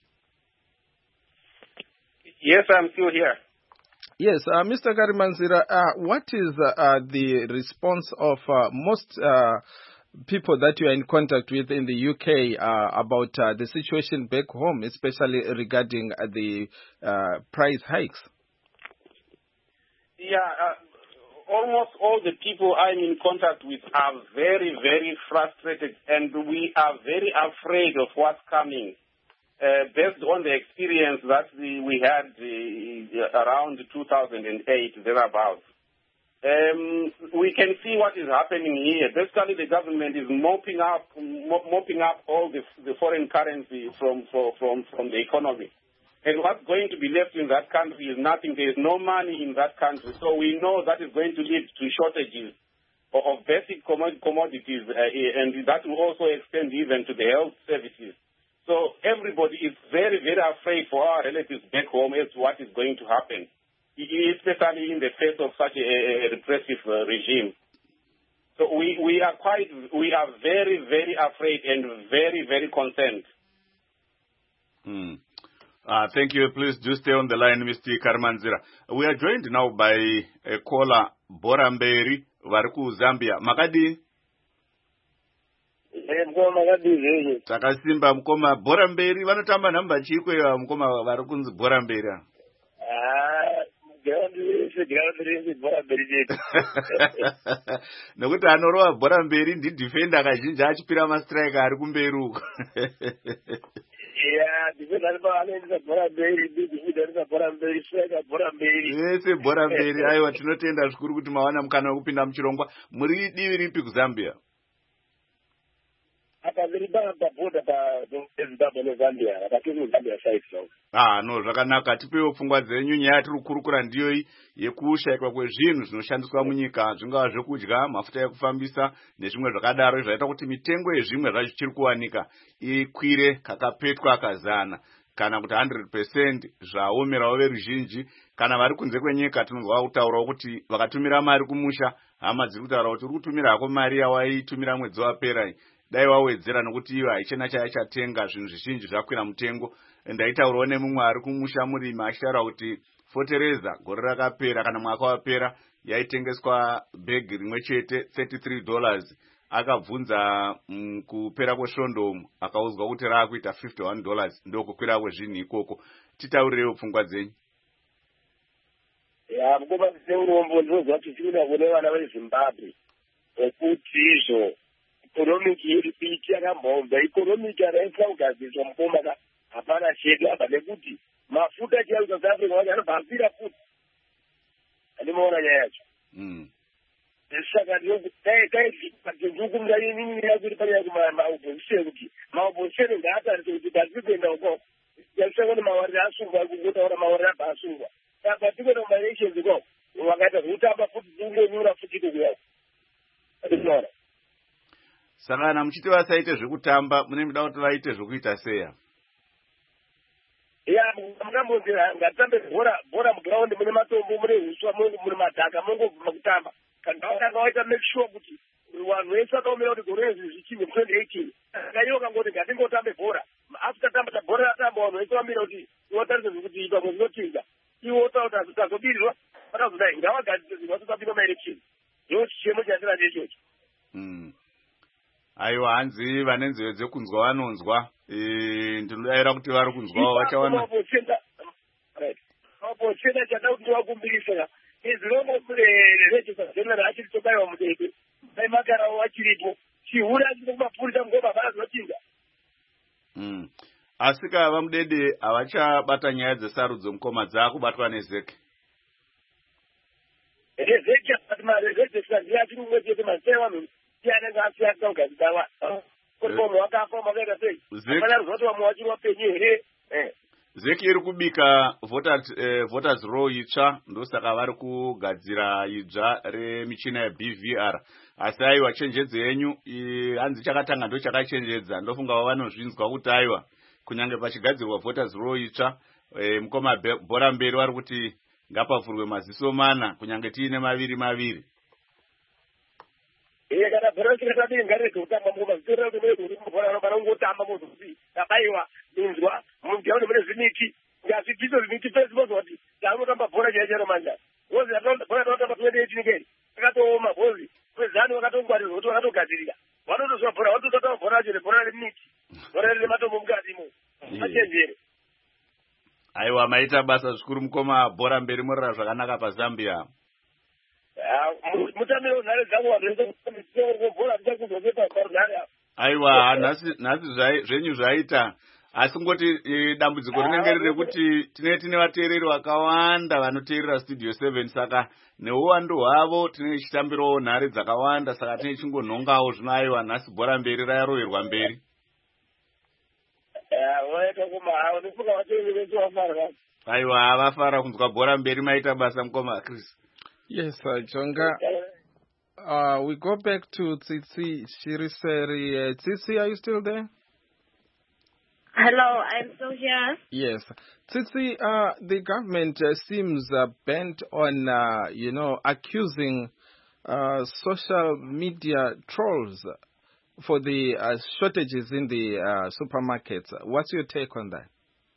Yes, I'm still here. Yes, uh, Mister Karimanzira, uh, what is uh, the response of uh, most uh, people that you are in contact with in the U K uh, about uh, the situation back home, especially regarding uh, the uh, price hikes? yeah, uh, almost all the people I'm in contact with are very, very frustrated, and we are very afraid of what's coming. Uh, based on the experience that the, we had uh, around two thousand eight, thereabouts. Um, we can see what is happening here. Basically, the government is mopping up, mopping up all the, the foreign currency from, from, from the economy. And what's going to be left in that country is nothing. There is no money in that country. So we know that is going to lead to shortages of, of basic commodities, uh, and that will also extend even to the health services. So everybody is very, very afraid for our relatives back home as to what is going to happen, especially in the face of such a, a repressive uh, regime. So we, we are quite, we are very, very afraid and very, very concerned. Hmm. Uh, thank you. Please do stay on the line, Mister Karmanzira. We are joined now by a caller, Boramberi, Varku, Zambia. Makadi? Takasimba mkoma Boramberi. Vanotamba namba chikwe ya mkoma Varukunzi Boramberi. Ah, nokuti anorowa bhora mberi ndidhifenda kazhinji achipira mastrike ari kumberi uko. Yese bhora mberi. Aiwa, tinotenda zvikuru kuti mawana mukana wekupinda muchirongwa. Muri divi ripi kuZambia? Ah, no, zvakanaka. Tipewo pfungwa dzenyu. Nyaya tiri kukurukura ndiyo yekushayikwa kwezvinhu zvinoshandiswa munyika, zvingava zvekudya, mafuta ekufambisa nezvimwe zvakadaro, zvaita kuti mitengo yezvimwe zvacho chiri kuwanika ikwire kakapetwa kazana, kana kuti one hundred percent zvaomerawo veruzhinji. Kana vari kunze kwenyika tinonzwa kutaurawo kuti vakatumira mari kumusha, hama dziri kutaura kuti uri kutumira hako mari yawaitumira mwedzi wapera, dai wawedzera nokuti iwe haichena chaichatenga, zvinhu zvizhinji zvakwira mutengo. Ndaitaurawo nemumwe ari kumusha murimi achitaura kuti fotereza gore rakapera kana mwaka wapera yaitengeswa bhegi rimwe chete thirty-three dollars. Akabvunza mm, kupera kwesvondo akaudzwa kuti raakuita fifty-one dollars. Ndokukwira kwezvinhu ikoko. Titaurirewo pfungwa dzenyu. Ya, mukoma seurombo ndinozwa kuti tinoda kuone vana veZimbabwe kuti izvo economic iri biti yakambomba, economic yaraitwa kugadzirwa mukoma ka hapana chedu apa, nekuti mafuta chaiwo South Africa wacho anobvambira futi. Andimaona nyaya yacho. Mm. Saka ndikukumira inini yakuti panyaya kumaopposition kuti maopposition ngaatarise kuti gadziri kuenda ukoko. Yakusangana mawariro asungwa kungotaura mawariro abva asungwa. Saka tikuenda kumaelections ikoko wakaita zvekutamba futi kungonyura futi kukuyawo. Andinoona. Saka kana muchiti vasaite zvekutamba munoda kuti vaite zvekuita seya? Ya, mukambonzi ngatitambe bhora bhora muground mune matombo mune huswa mune madhaka mungobva kutamba. Kana waita make sure kuti vanhu vese vakaomera kuti gore rezvi zvichine twenty eighteen. Kanyoka ngoti ngatingotambe bhora. After tamba bhora ratamba vanhu vese vamira kuti wotarise zvekuti ipa muzinotinga. Iwo utaura kuti tazobirirwa vakazodai ngavagadzirwe vasotapinda maelection. Ndicho chichemo chandira nechocho. Mm. Aiwa, hanzi vane nzeve dzekunzwa vanonzwa. Eh, ndinodavira kuti vari kunzwawo vachawana. Maopposition chada kuti vakumbirisa izvinomo kune register general achiri tobayiwa mudede. Dai makarawo vachiripo. Chihuri achiri kumapurisa mugomba vanotinga. Mm. Asika vamudede havachabata nyaya dzesarudzo mukoma dzakubatwa nezeke. Rezeke but maregister ndiachiri umwe chete masewa yanenge asiyaka kugadzira kuti munhu wakafa makaita sei. Apana ruzoti vamwe vachiri vapenyu here. Zeki iri kubika voters, eh, voters roll itsva, ndosaka vari kugadzira idzva remichina yeB V R. Asi aiwa chenjedzo yenyu hanzi chakatanga ndo chakachenjedza. Ndofunga vanozvinzwa kuti aiwa kunyange pachigadzirwa voters roll itsva, eh, mukoma bhora mberi vari kuti ngapavhurwe maziso mana kunyange tiine maviri maviri. Eh, kana bhora chikatadii ngarege kutamba mukoma zvitorera kuti mwedu uri mubhora anobara kungotamba mozozi tabayiwa inzwa mundiyaone mune zvimiti ngazvidziso zvimiti fesibozwa kuti taanotamba bhora chaiyo charo manja bozi bhora taotamba twenty eighteen keri akatooma bozi kwezani vakatongwarirwa kuti vakatogadzirira vanotozwa bhora vanototamba bhora racho nebhora remiti bhora rine matombo mukatimo achenjere. Aiwa, maita basa zvikuru mukoma bhora mberi murira zvakanaka paZambia. mutamiro nhare dzangu vanobhora ndichakuzopeta parunhare apa. Aiwa, nhasi nhasi zvenyu zvaita. Asi ngoti dambudziko rinenge riri kuti tine tine vateereri vakawanda vanoteerera Studio seven, saka neuwandu hwavo tine chitambirawo nhare dzakawanda, saka tine chingonhongawo zvino. Aiwa, nhasi bhora mberi raroverwa mberi. Aiwa, vafara kunzwa bhora mberi maita basa mukoma Chris. Yes, uh, Jonga. Uh, we go back to Tsitsi Shiriseri. Uh, Tsitsi, are you still there? Hello, I'm still here. Yes. Tsitsi, uh, the government uh, seems uh, bent on, uh, you know, accusing uh, social media trolls for the uh, shortages in the uh, supermarkets. What's your take on that?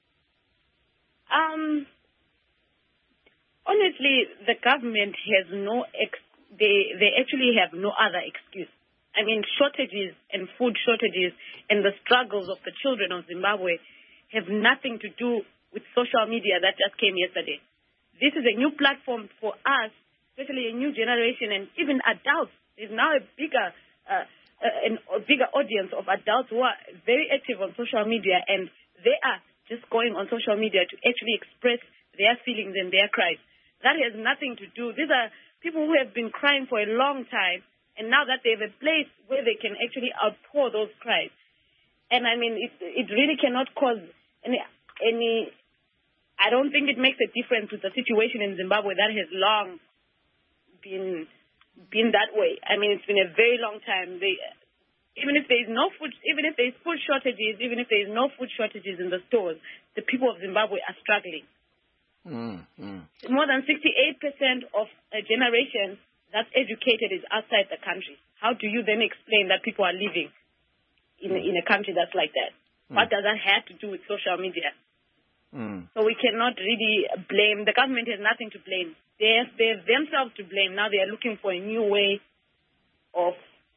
Um, honestly, the government has no, ex they, they actually have no other excuse. I mean, shortages and food shortages and the struggles of the children of Zimbabwe have nothing to do with social media that just came yesterday. This is a new platform for us, especially a new generation and even adults. There's now a bigger, uh, uh, an, a bigger audience of adults who are very active on social media, and they are just going on social media to actually express their feelings and their cries. That has nothing to do. These are people who have been crying for a long time, and now that they have a place where they can actually outpour those cries. And I mean, it, it really cannot cause any, any, I don't think it makes a difference with the situation in Zimbabwe that has long been, been that way. I mean, it's been a very long time. They, even if there is no food, even if there is food shortages, even if there is no food shortages in the stores, the people of Zimbabwe are struggling. Mm, mm. More than sixty-eight percent of a generation that's educated is outside the country. How do you then explain that people are living in, mm. in a country that's like that? Mm. What does that have to do with social media? Mm. So we cannot really blame. The government has nothing to blame. They have, they have themselves to blame. Now they are looking for a new way of,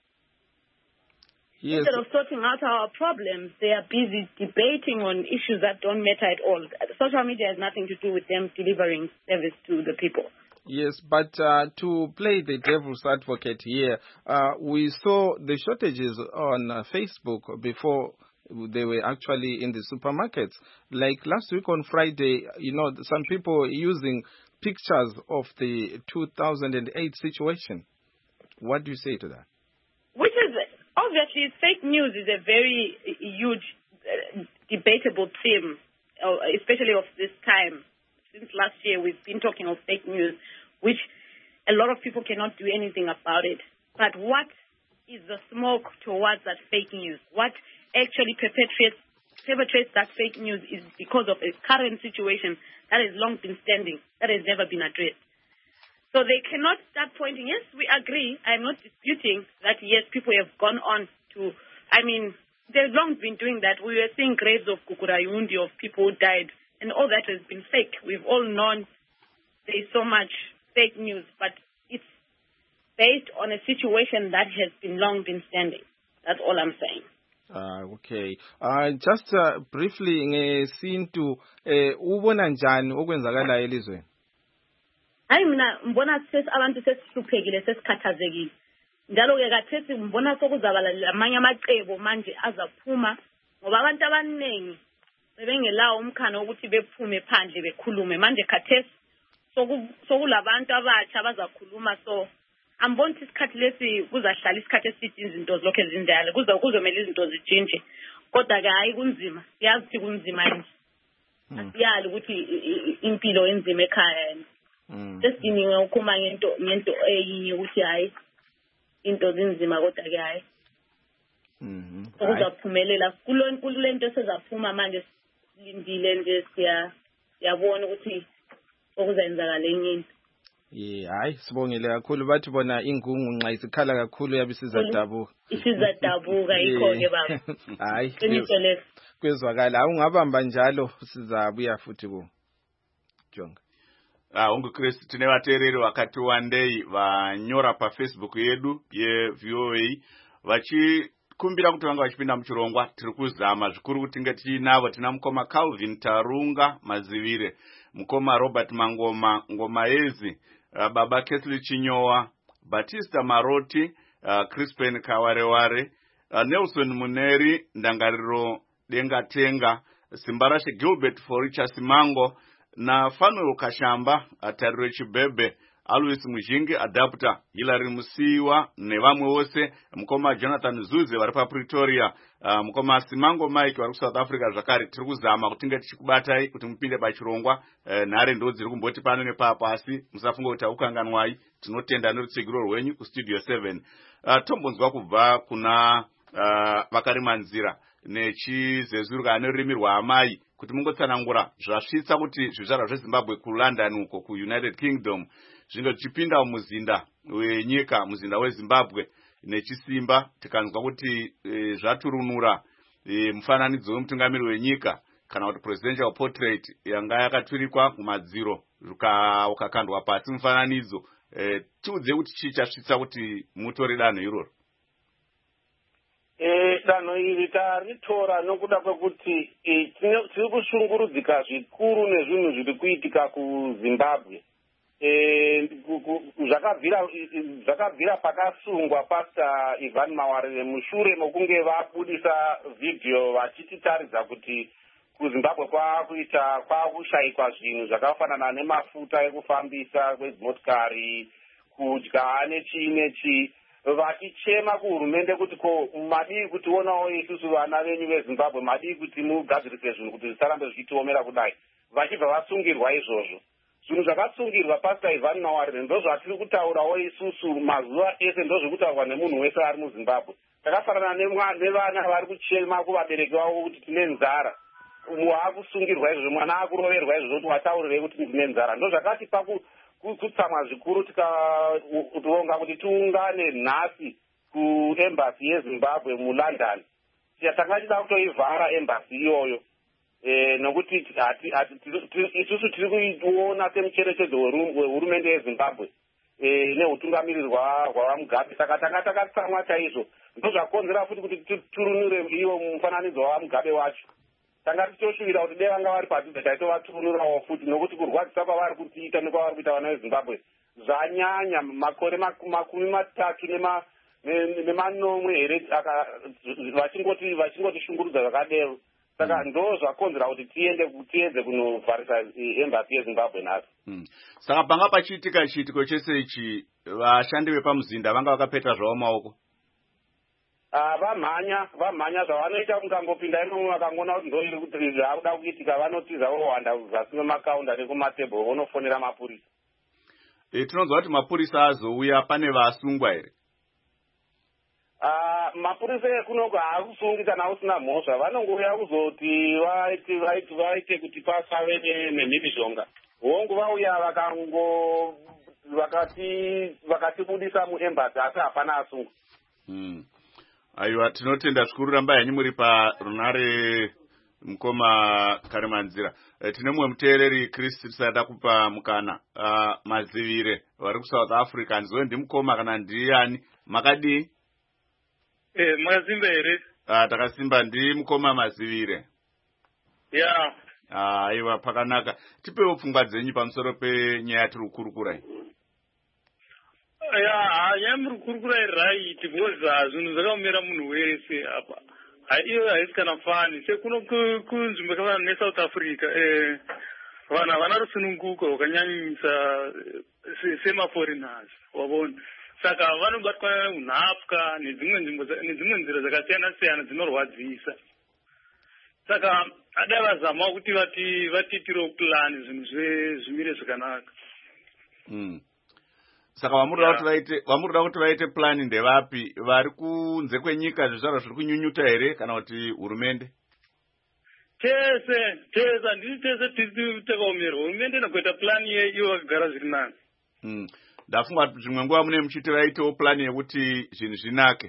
yes. Instead of sorting out our problems, they are busy debating on issues that don't matter at all. Social media has nothing to do with them delivering service to the people. Yes, but uh, to play the devil's advocate here, uh, we saw the shortages on uh, Facebook before they were actually in the supermarkets. Like last week on Friday, you know, some people were using pictures of the two thousand eight situation. What do you say to that? Which is, obviously, fake news is a very huge, uh, debatable theme, uh, especially of this time. Since last year, we've been talking of fake news, which a lot of people cannot do anything about it. But what is the smoke towards that fake news? What actually perpetrates, perpetrates that fake news is because of a current situation that has long been standing, that has never been addressed. So they cannot start pointing. Yes, we agree. I'm not disputing that, yes, people have gone on to, I mean, they've long been doing that. We were seeing graves of Kukurayundi, of people who died, and all that has been fake. We've all known there's so much fake news, but it's based on a situation that has been long been standing. That's all I'm saying. Uh, okay. Uh, just uh, briefly, ngesintu ubona njani okwenzakala elizweni? Hayi mina mbona sesi abantu sesihluphekile sesikhathazekile. Njalo ke kathethi mbona sokuzabala lamanye amacebo manje azaphuma ngoba abantu abaningi sebengelawo umkhano ukuthi bephume phandle bekhulume manje khathesi sokulabantu abatsha abazakhuluma. So amboni ukuthi isikhathi lesi kuzahlala isikhathi esithi izinto zilokho ezinjalo kuze kuzomela izinto zijinje kodwa ke hayi kunzima siyazi ukuthi kunzima nje asiyali ukuthi impilo enzima ekhaya sesidiniwe ukukhuluma ngento ngento eyinye ukuthi hayi into zinzima kodwa ke hayi mhm kuzaphumelela kulento sezaphuma manje silindile nje siya siyabona ukuthi okuzenzakala enyini. Yeah, hayi sibongile kakhulu bathi bona ingungu nxa isikhala kakhulu yabe sizadabuka. Isizadabuka ikho ke baba. Hayi. Qiniso leso. Kwezwakala awungabamba njalo sizabuya futhi ku Jonga. Ah ungu Chris tine vateereri vakati wandei vanyora pa Facebook yedu ye V O A vachi kumbira kuti vanga vachipinda muchirongwa tiri kuzama zvikuru kuti tinge tinavo tina mukoma Calvin Tarunga Mazivire mukoma Robert Mangoma Ngomaezi, uh, baba Kesley Chinyowa, Batista Maroti, uh, Crispin Kawareware, uh, Nelson Muneri, Ndangariro Dengatenga, Simbarashe Gilbert Foricha Simango, na Fanuel Kashamba, Atarire Chibebe, Alois Mujingi Adapter, Hilary Musiwa, nevamwe wose, mukoma Jonathan Zuze waripa Pretoria, uh, mukoma Simango Mike wari South Africa zvakare tiri kuzama kuti tinge tichikubatai kuti mupinde pachirongwa, uh, nhare ndo dziri kumboti pano nepapa asi musafunga kuti aukanganwai, tinotenda nerutsigiro rwenyu ku Studio seven. Uh, tombonzwa kubva kuna uh, vakarimanzira nechizezurika anerurimi rwaamai kuti mungotsanangura zvasvitsa kuti zvizvarwa zveZimbabwe ku London uko ku United Kingdom zvino tichipinda muzinda wenyika, muzinda weZimbabwe nechisimba, tikanzwa kuti e, zvaturunura e, mufananidzo wemutungamiri wenyika kana kuti presidential portrait yanga yakaturikwa kumadziro ukakandwa pasi mufananidzo. E, tiudze kuti chii chasvitsa kuti mutore danho iroro? E, danho iri taritora nokuda kwekuti e, tiri kushungurudzika zvikuru nezvinhu zviri kuitika kuZimbabwe. E, zvakabvira zvakabvira pakasungwa Pastor Ivan Mawarire mushure mokunge vabudisa video vachititaridza kuti kuZimbabwe kwakuita kwakushayikwa zvinhu zvakafanana nemafuta ekufambisa kwedzimotokari, kudya nechii nechii, vachichema kuhurumende kuti ko madii kutionawo isusu vana venyu veZimbabwe, madii kuti mugadzirise zvinhu kuti zvisarambe zvichitiomera kudai, vachibva vasungirwa izvozvo. Zvinhu zvakasungirwa Pastor Ivan Mawarire ndozvatiri kutaurawo isusu mazuva ese, ndozvekutaurwa nemunhu wese ari muZimbabwe. Takafanana nevana vari kuchema kuvabereki vavo kuti tine nzara, waakusungirwa izvozvo, mwana akuroverwa izvozvo kuti wataurirei kuti ndine nzara. Ndozvakatipa kutsamwa zvikuru tikaronga kuti tiungane nhasi kuembassy yeZimbabwe muLondon. Tanga tida kutoivhara embassy iyoyo. E, nokuti isusu tiri kuiona semucherechedzo wehurumende yeZimbabwe e, neutungamiriri hwaVamugabe. Saka tanga takatsamwa chaizvo, ndozvakonzera futi kuti titurunure iwo mufananidzo waVamugabe wacho. Tanga tichoshuvira kuti dai vanga vari padhuze taitovaturunurawo futi, nokuti kurwadzisa kwavari kutiita nekwavari kuita vana veZimbabwe zvanyanya. Makore makumi matatu nemanomwe here vachingoti vachingotishungurudza zvakadero. Saka ndo zvakonzera kuti tiende tiedze kunovharisa embassy yeZimbabwe nhasi. Hmm. Saka panga pachiitika chiitiko chese ichi, vashandi vepamuzinda vanga vakapeta zvavo maoko? Ah, vamhanya vamhanya zvavanoita, mukangopinda imomo vakangona kuti ndo iri kuti zvakuda kuitika vanotiza vohwanda zasi vemakaunda nekumatebhoro vonofonera mapurisa. E, tinonzwa kuti mapurisa azouya, pane vasungwa here? Ah, mapurisa ekunoku haakusungi kana usina mhosva, vanongouya kuzoti vaite vaite vaite kuti pasave nemhirizhonga. Hongu vauya vakango vakati vakatibudisa muembassy asi hapana asungwa. Hmm. Aiwa, tinotenda zvikuru, rambai henyu muri parunare mukoma Karimanzira. E, tine mumwe muteereri Chris tisada kupa mukana. Uh, Mazivire vari kuSouth Africa, ndizo ndimukoma kana ndiani, makadii? Eh, makasimba here? Ah, takasimba. Ndi mukoma Mazivire. Yeah. Ah, aiwa, pakanaka. Tipewo pfungwa dzenyu pamusoro penyaya tiri kukurukura. Yeah, nyaya muri kukurukura right, because zvinhu zvakaomera munhu wese apa. Iyo haisi kana fani. Sekuno kunzvimbo yakafanana neSouth Africa, eh vanhu havana rusununguko rwakanyanyisa semaforeigners, wabona. Saka vanobatwa unhapwa nedzimwe nzvimbo nedzimwe nzira dzakasiyana siyana dzinorwadzisa. Saka adai vazama kuti vati vatitiro plan zvinhu zvimire zvakanaka. Mm. Saka vamurida kuti vaite vamurida kuti vaite plan ndevapi? Vari kunze kwenyika zvizvarwa zviri kunyunyuta here kana kuti hurumende? Tese tese handiti tese tiri takaomerwa. Hurumende inokuita plan iyo vakagara zviri nani. Mm. Ndafunga kuti zvimwe nguva mune muchiti vaitewo plan yekuti zvinhu zvinake.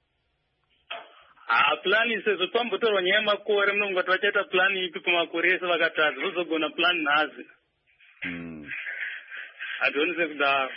Ah, plan sezvo pambotorwa nyaya yemakore munonga kuti vachaita plan ipi pamakore ese vakatadza vozogona plan nhazi. Mm. Adonise kudaro.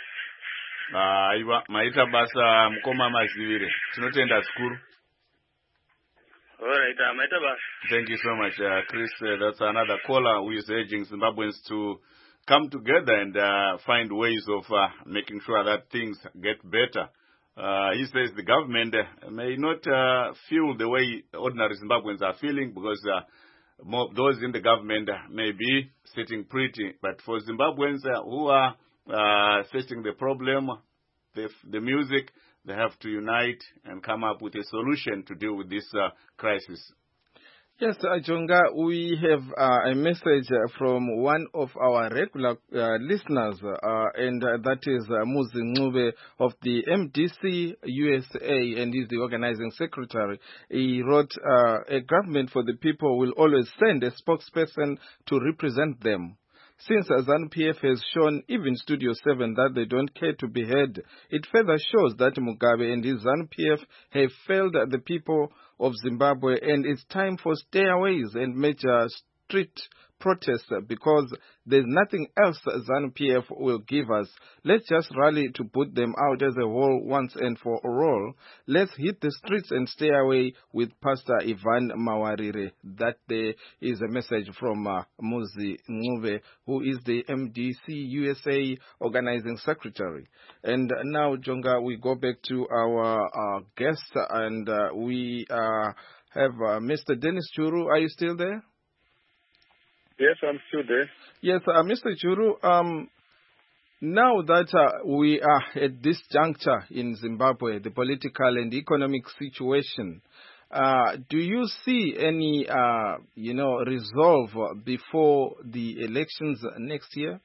Aiwa, maita basa mukoma Mazivire. Tinotenda zvikuru. All right, uh, Maitaba. Thank you so much, uh, Chris. Uh, that's another caller who is urging Zimbabweans to come together and uh, find ways of uh, making sure that things get better. Uh, he says the government uh, may not uh, feel the way ordinary Zimbabweans are feeling because uh, more, those in the government uh, may be sitting pretty. But for Zimbabweans uh, who are uh, facing the problem, the, the music, they have to unite and come up with a solution to deal with this uh, crisis. Yes, uh, Jonga, we have uh, a message uh, from one of our regular uh, listeners, uh, and uh, that is uh, Muzi Ncube of the M D C U S A, and he's the organizing secretary. He wrote, uh, a government for the people will always send a spokesperson to represent them. Since ZANU-P F has shown even Studio seven that they don't care to be heard, it further shows that Mugabe and his ZANU-P F have failed the people of Zimbabwe, and it's time for stayaways and major street protests because there's nothing else ZANU-P F will give us. Let's just rally to put them out as a whole once and for all. Let's hit the streets and stay away with Pastor Ivan Mawarire. That there is a message from uh, Muzi Ncube, who is the M D C U S A organizing secretary. And now, Jonga, we go back to our uh, guest, and uh, we uh, have uh, Mister Dennis Churu. Are you still there? Yes, I'm still there. Yes, uh, Mister Churu, um, now that uh, we are at this juncture in Zimbabwe, the political and economic situation, uh, do you see any, uh, you know, resolve before the elections next year?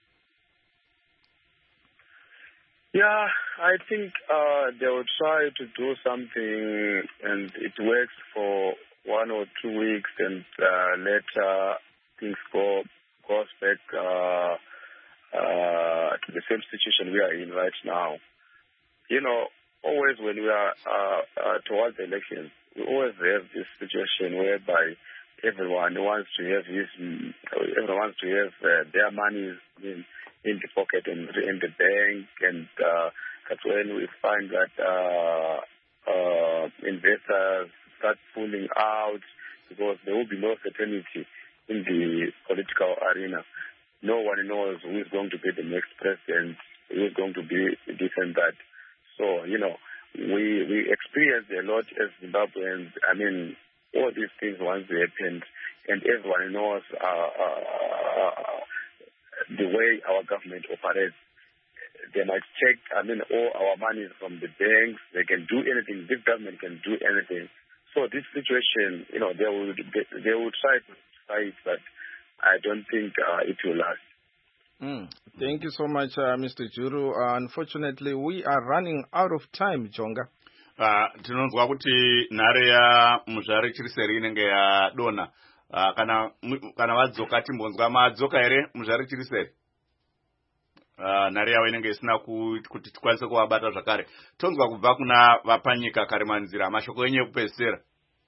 Yeah, I think uh, they will try to do something, and it works for one or two weeks, and uh, later things go goes back uh, uh, to the same situation we are in right now. You know, always when we are uh, uh, towards the elections, we always have this situation whereby everyone wants to have his, everyone wants to have uh, their money in, in the pocket and in the bank, and uh, that's when we find that uh, uh, investors start pulling out because there will be no certainty in the political arena. No one knows who is going to be the next president, who is going to be this and that. So, you know, we we experienced a lot as Zimbabweans. I mean, all these things once they happened, and everyone knows uh, uh, uh, the way our government operates. They might take, I mean, all our money from the banks. They can do anything. This government can do anything. So this situation, you know, they will they will try to fight, but I don't think uh, it will last. Mm. Thank you so much, uh, Mister Churu. Uh, unfortunately, we are running out of time, Jonga. Tinonzwa kuti nhare ya muzvare chiri seri inenge yadonha. Kana kana vadzoka timbonzwa madzoka here muzvare chiri seri. Nhare yavo inenge isina kuti tikwanise kuvabata zvakare. Tonzwa kubva kuna vapanyika Karimanzira. Mashoko enyu ekupedzisira.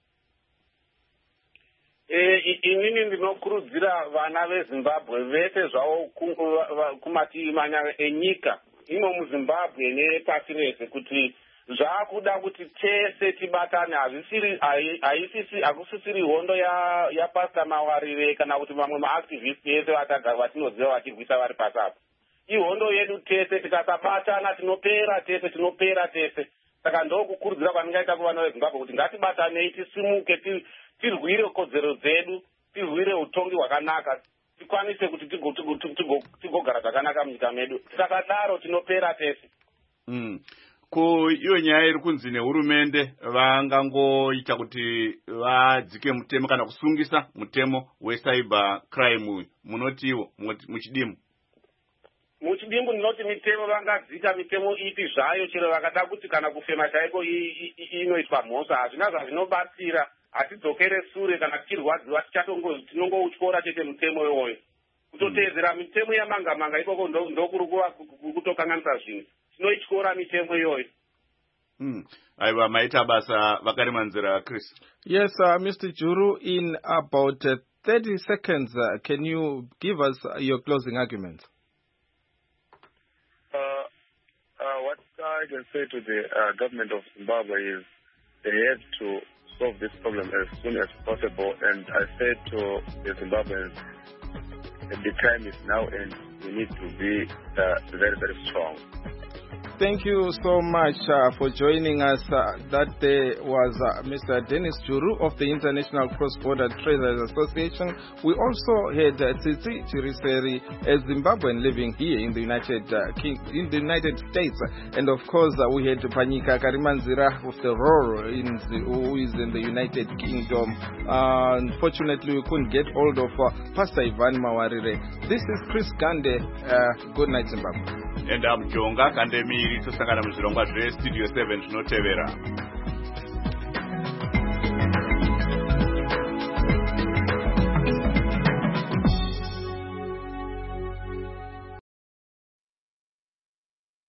Inini ndinokurudzira vana veZimbabwe vese zvavo kumativi manya enyika imo muZimbabwe nepasi rese kuti zvakuda kuti tese tibatane. Hazvisiri haisisi hakusisiri hondo ya ya Pastor Mawarire kana kuti mamwe maactivist ese vatinoziva vachirwisa vari pasi apa. Ihondo yedu tese, tikasabatana tinopera tese tinopera tese. Saka ndokukurudzira kwaningaita kuvana veZimbabwe kuti ngatibatanei, tisimuke, tirwire kodzero dzedu, tirwire utongi hwakanaka, tikwanise kuti tigogara zvakanaka munyika medu. Tikadaro tinopera tese. Mm. Ko iyo nyaya iri kunzi nehurumende vangangoita kuti vadzike mutemo kana kusungisa mutemo wecyber crime, munotiwo muchidimu? Muchidimbu ndinoti mitemo vangadzika mitemo ipi zvayo, chero vakada kuti kana kufema chaiko inoitwa mhosva, hazvina zvazvinobatsira. Hatidzokere sure kana tichirwadziwa tinongoutyora chete mutemo iwoyo. Kutoteedzera mitemo yamanga manga ikoko ndokuri kutokanganisa zvinhu. Tinoityora mitemo iyoyo. Mm. Aiwa, maita basa Vakarimanzira, Chris. Yes, uh, Mister Churu, in about uh, thirty seconds, uh, can you give us uh, your closing argument? Uh, uh, what I can say to the uh, government of Zimbabwe is they have to solve this problem as soon as possible. And I said to the Zimbabweans, the time is now and we need to be uh, very, very strong. Thank you so much uh, for joining us. Uh, that day was uh, Mister Dennis Juru of the International Cross-Border Traders Association. We also had uh, Tsitsi Chiriseri, a Zimbabwean living here in the United uh, King, in the United States, and of course uh, we had Panyika Karimanzira of the Roro, in the, who is in the United Kingdom. Uh, unfortunately, we couldn't get hold of uh, Pastor Ivan Mawarire. This is Chris Gande. Uh, good night, Zimbabwe. And I'm Jonga Kandemi. Tosangana muzvirongwa zvestudio seven tinotevera.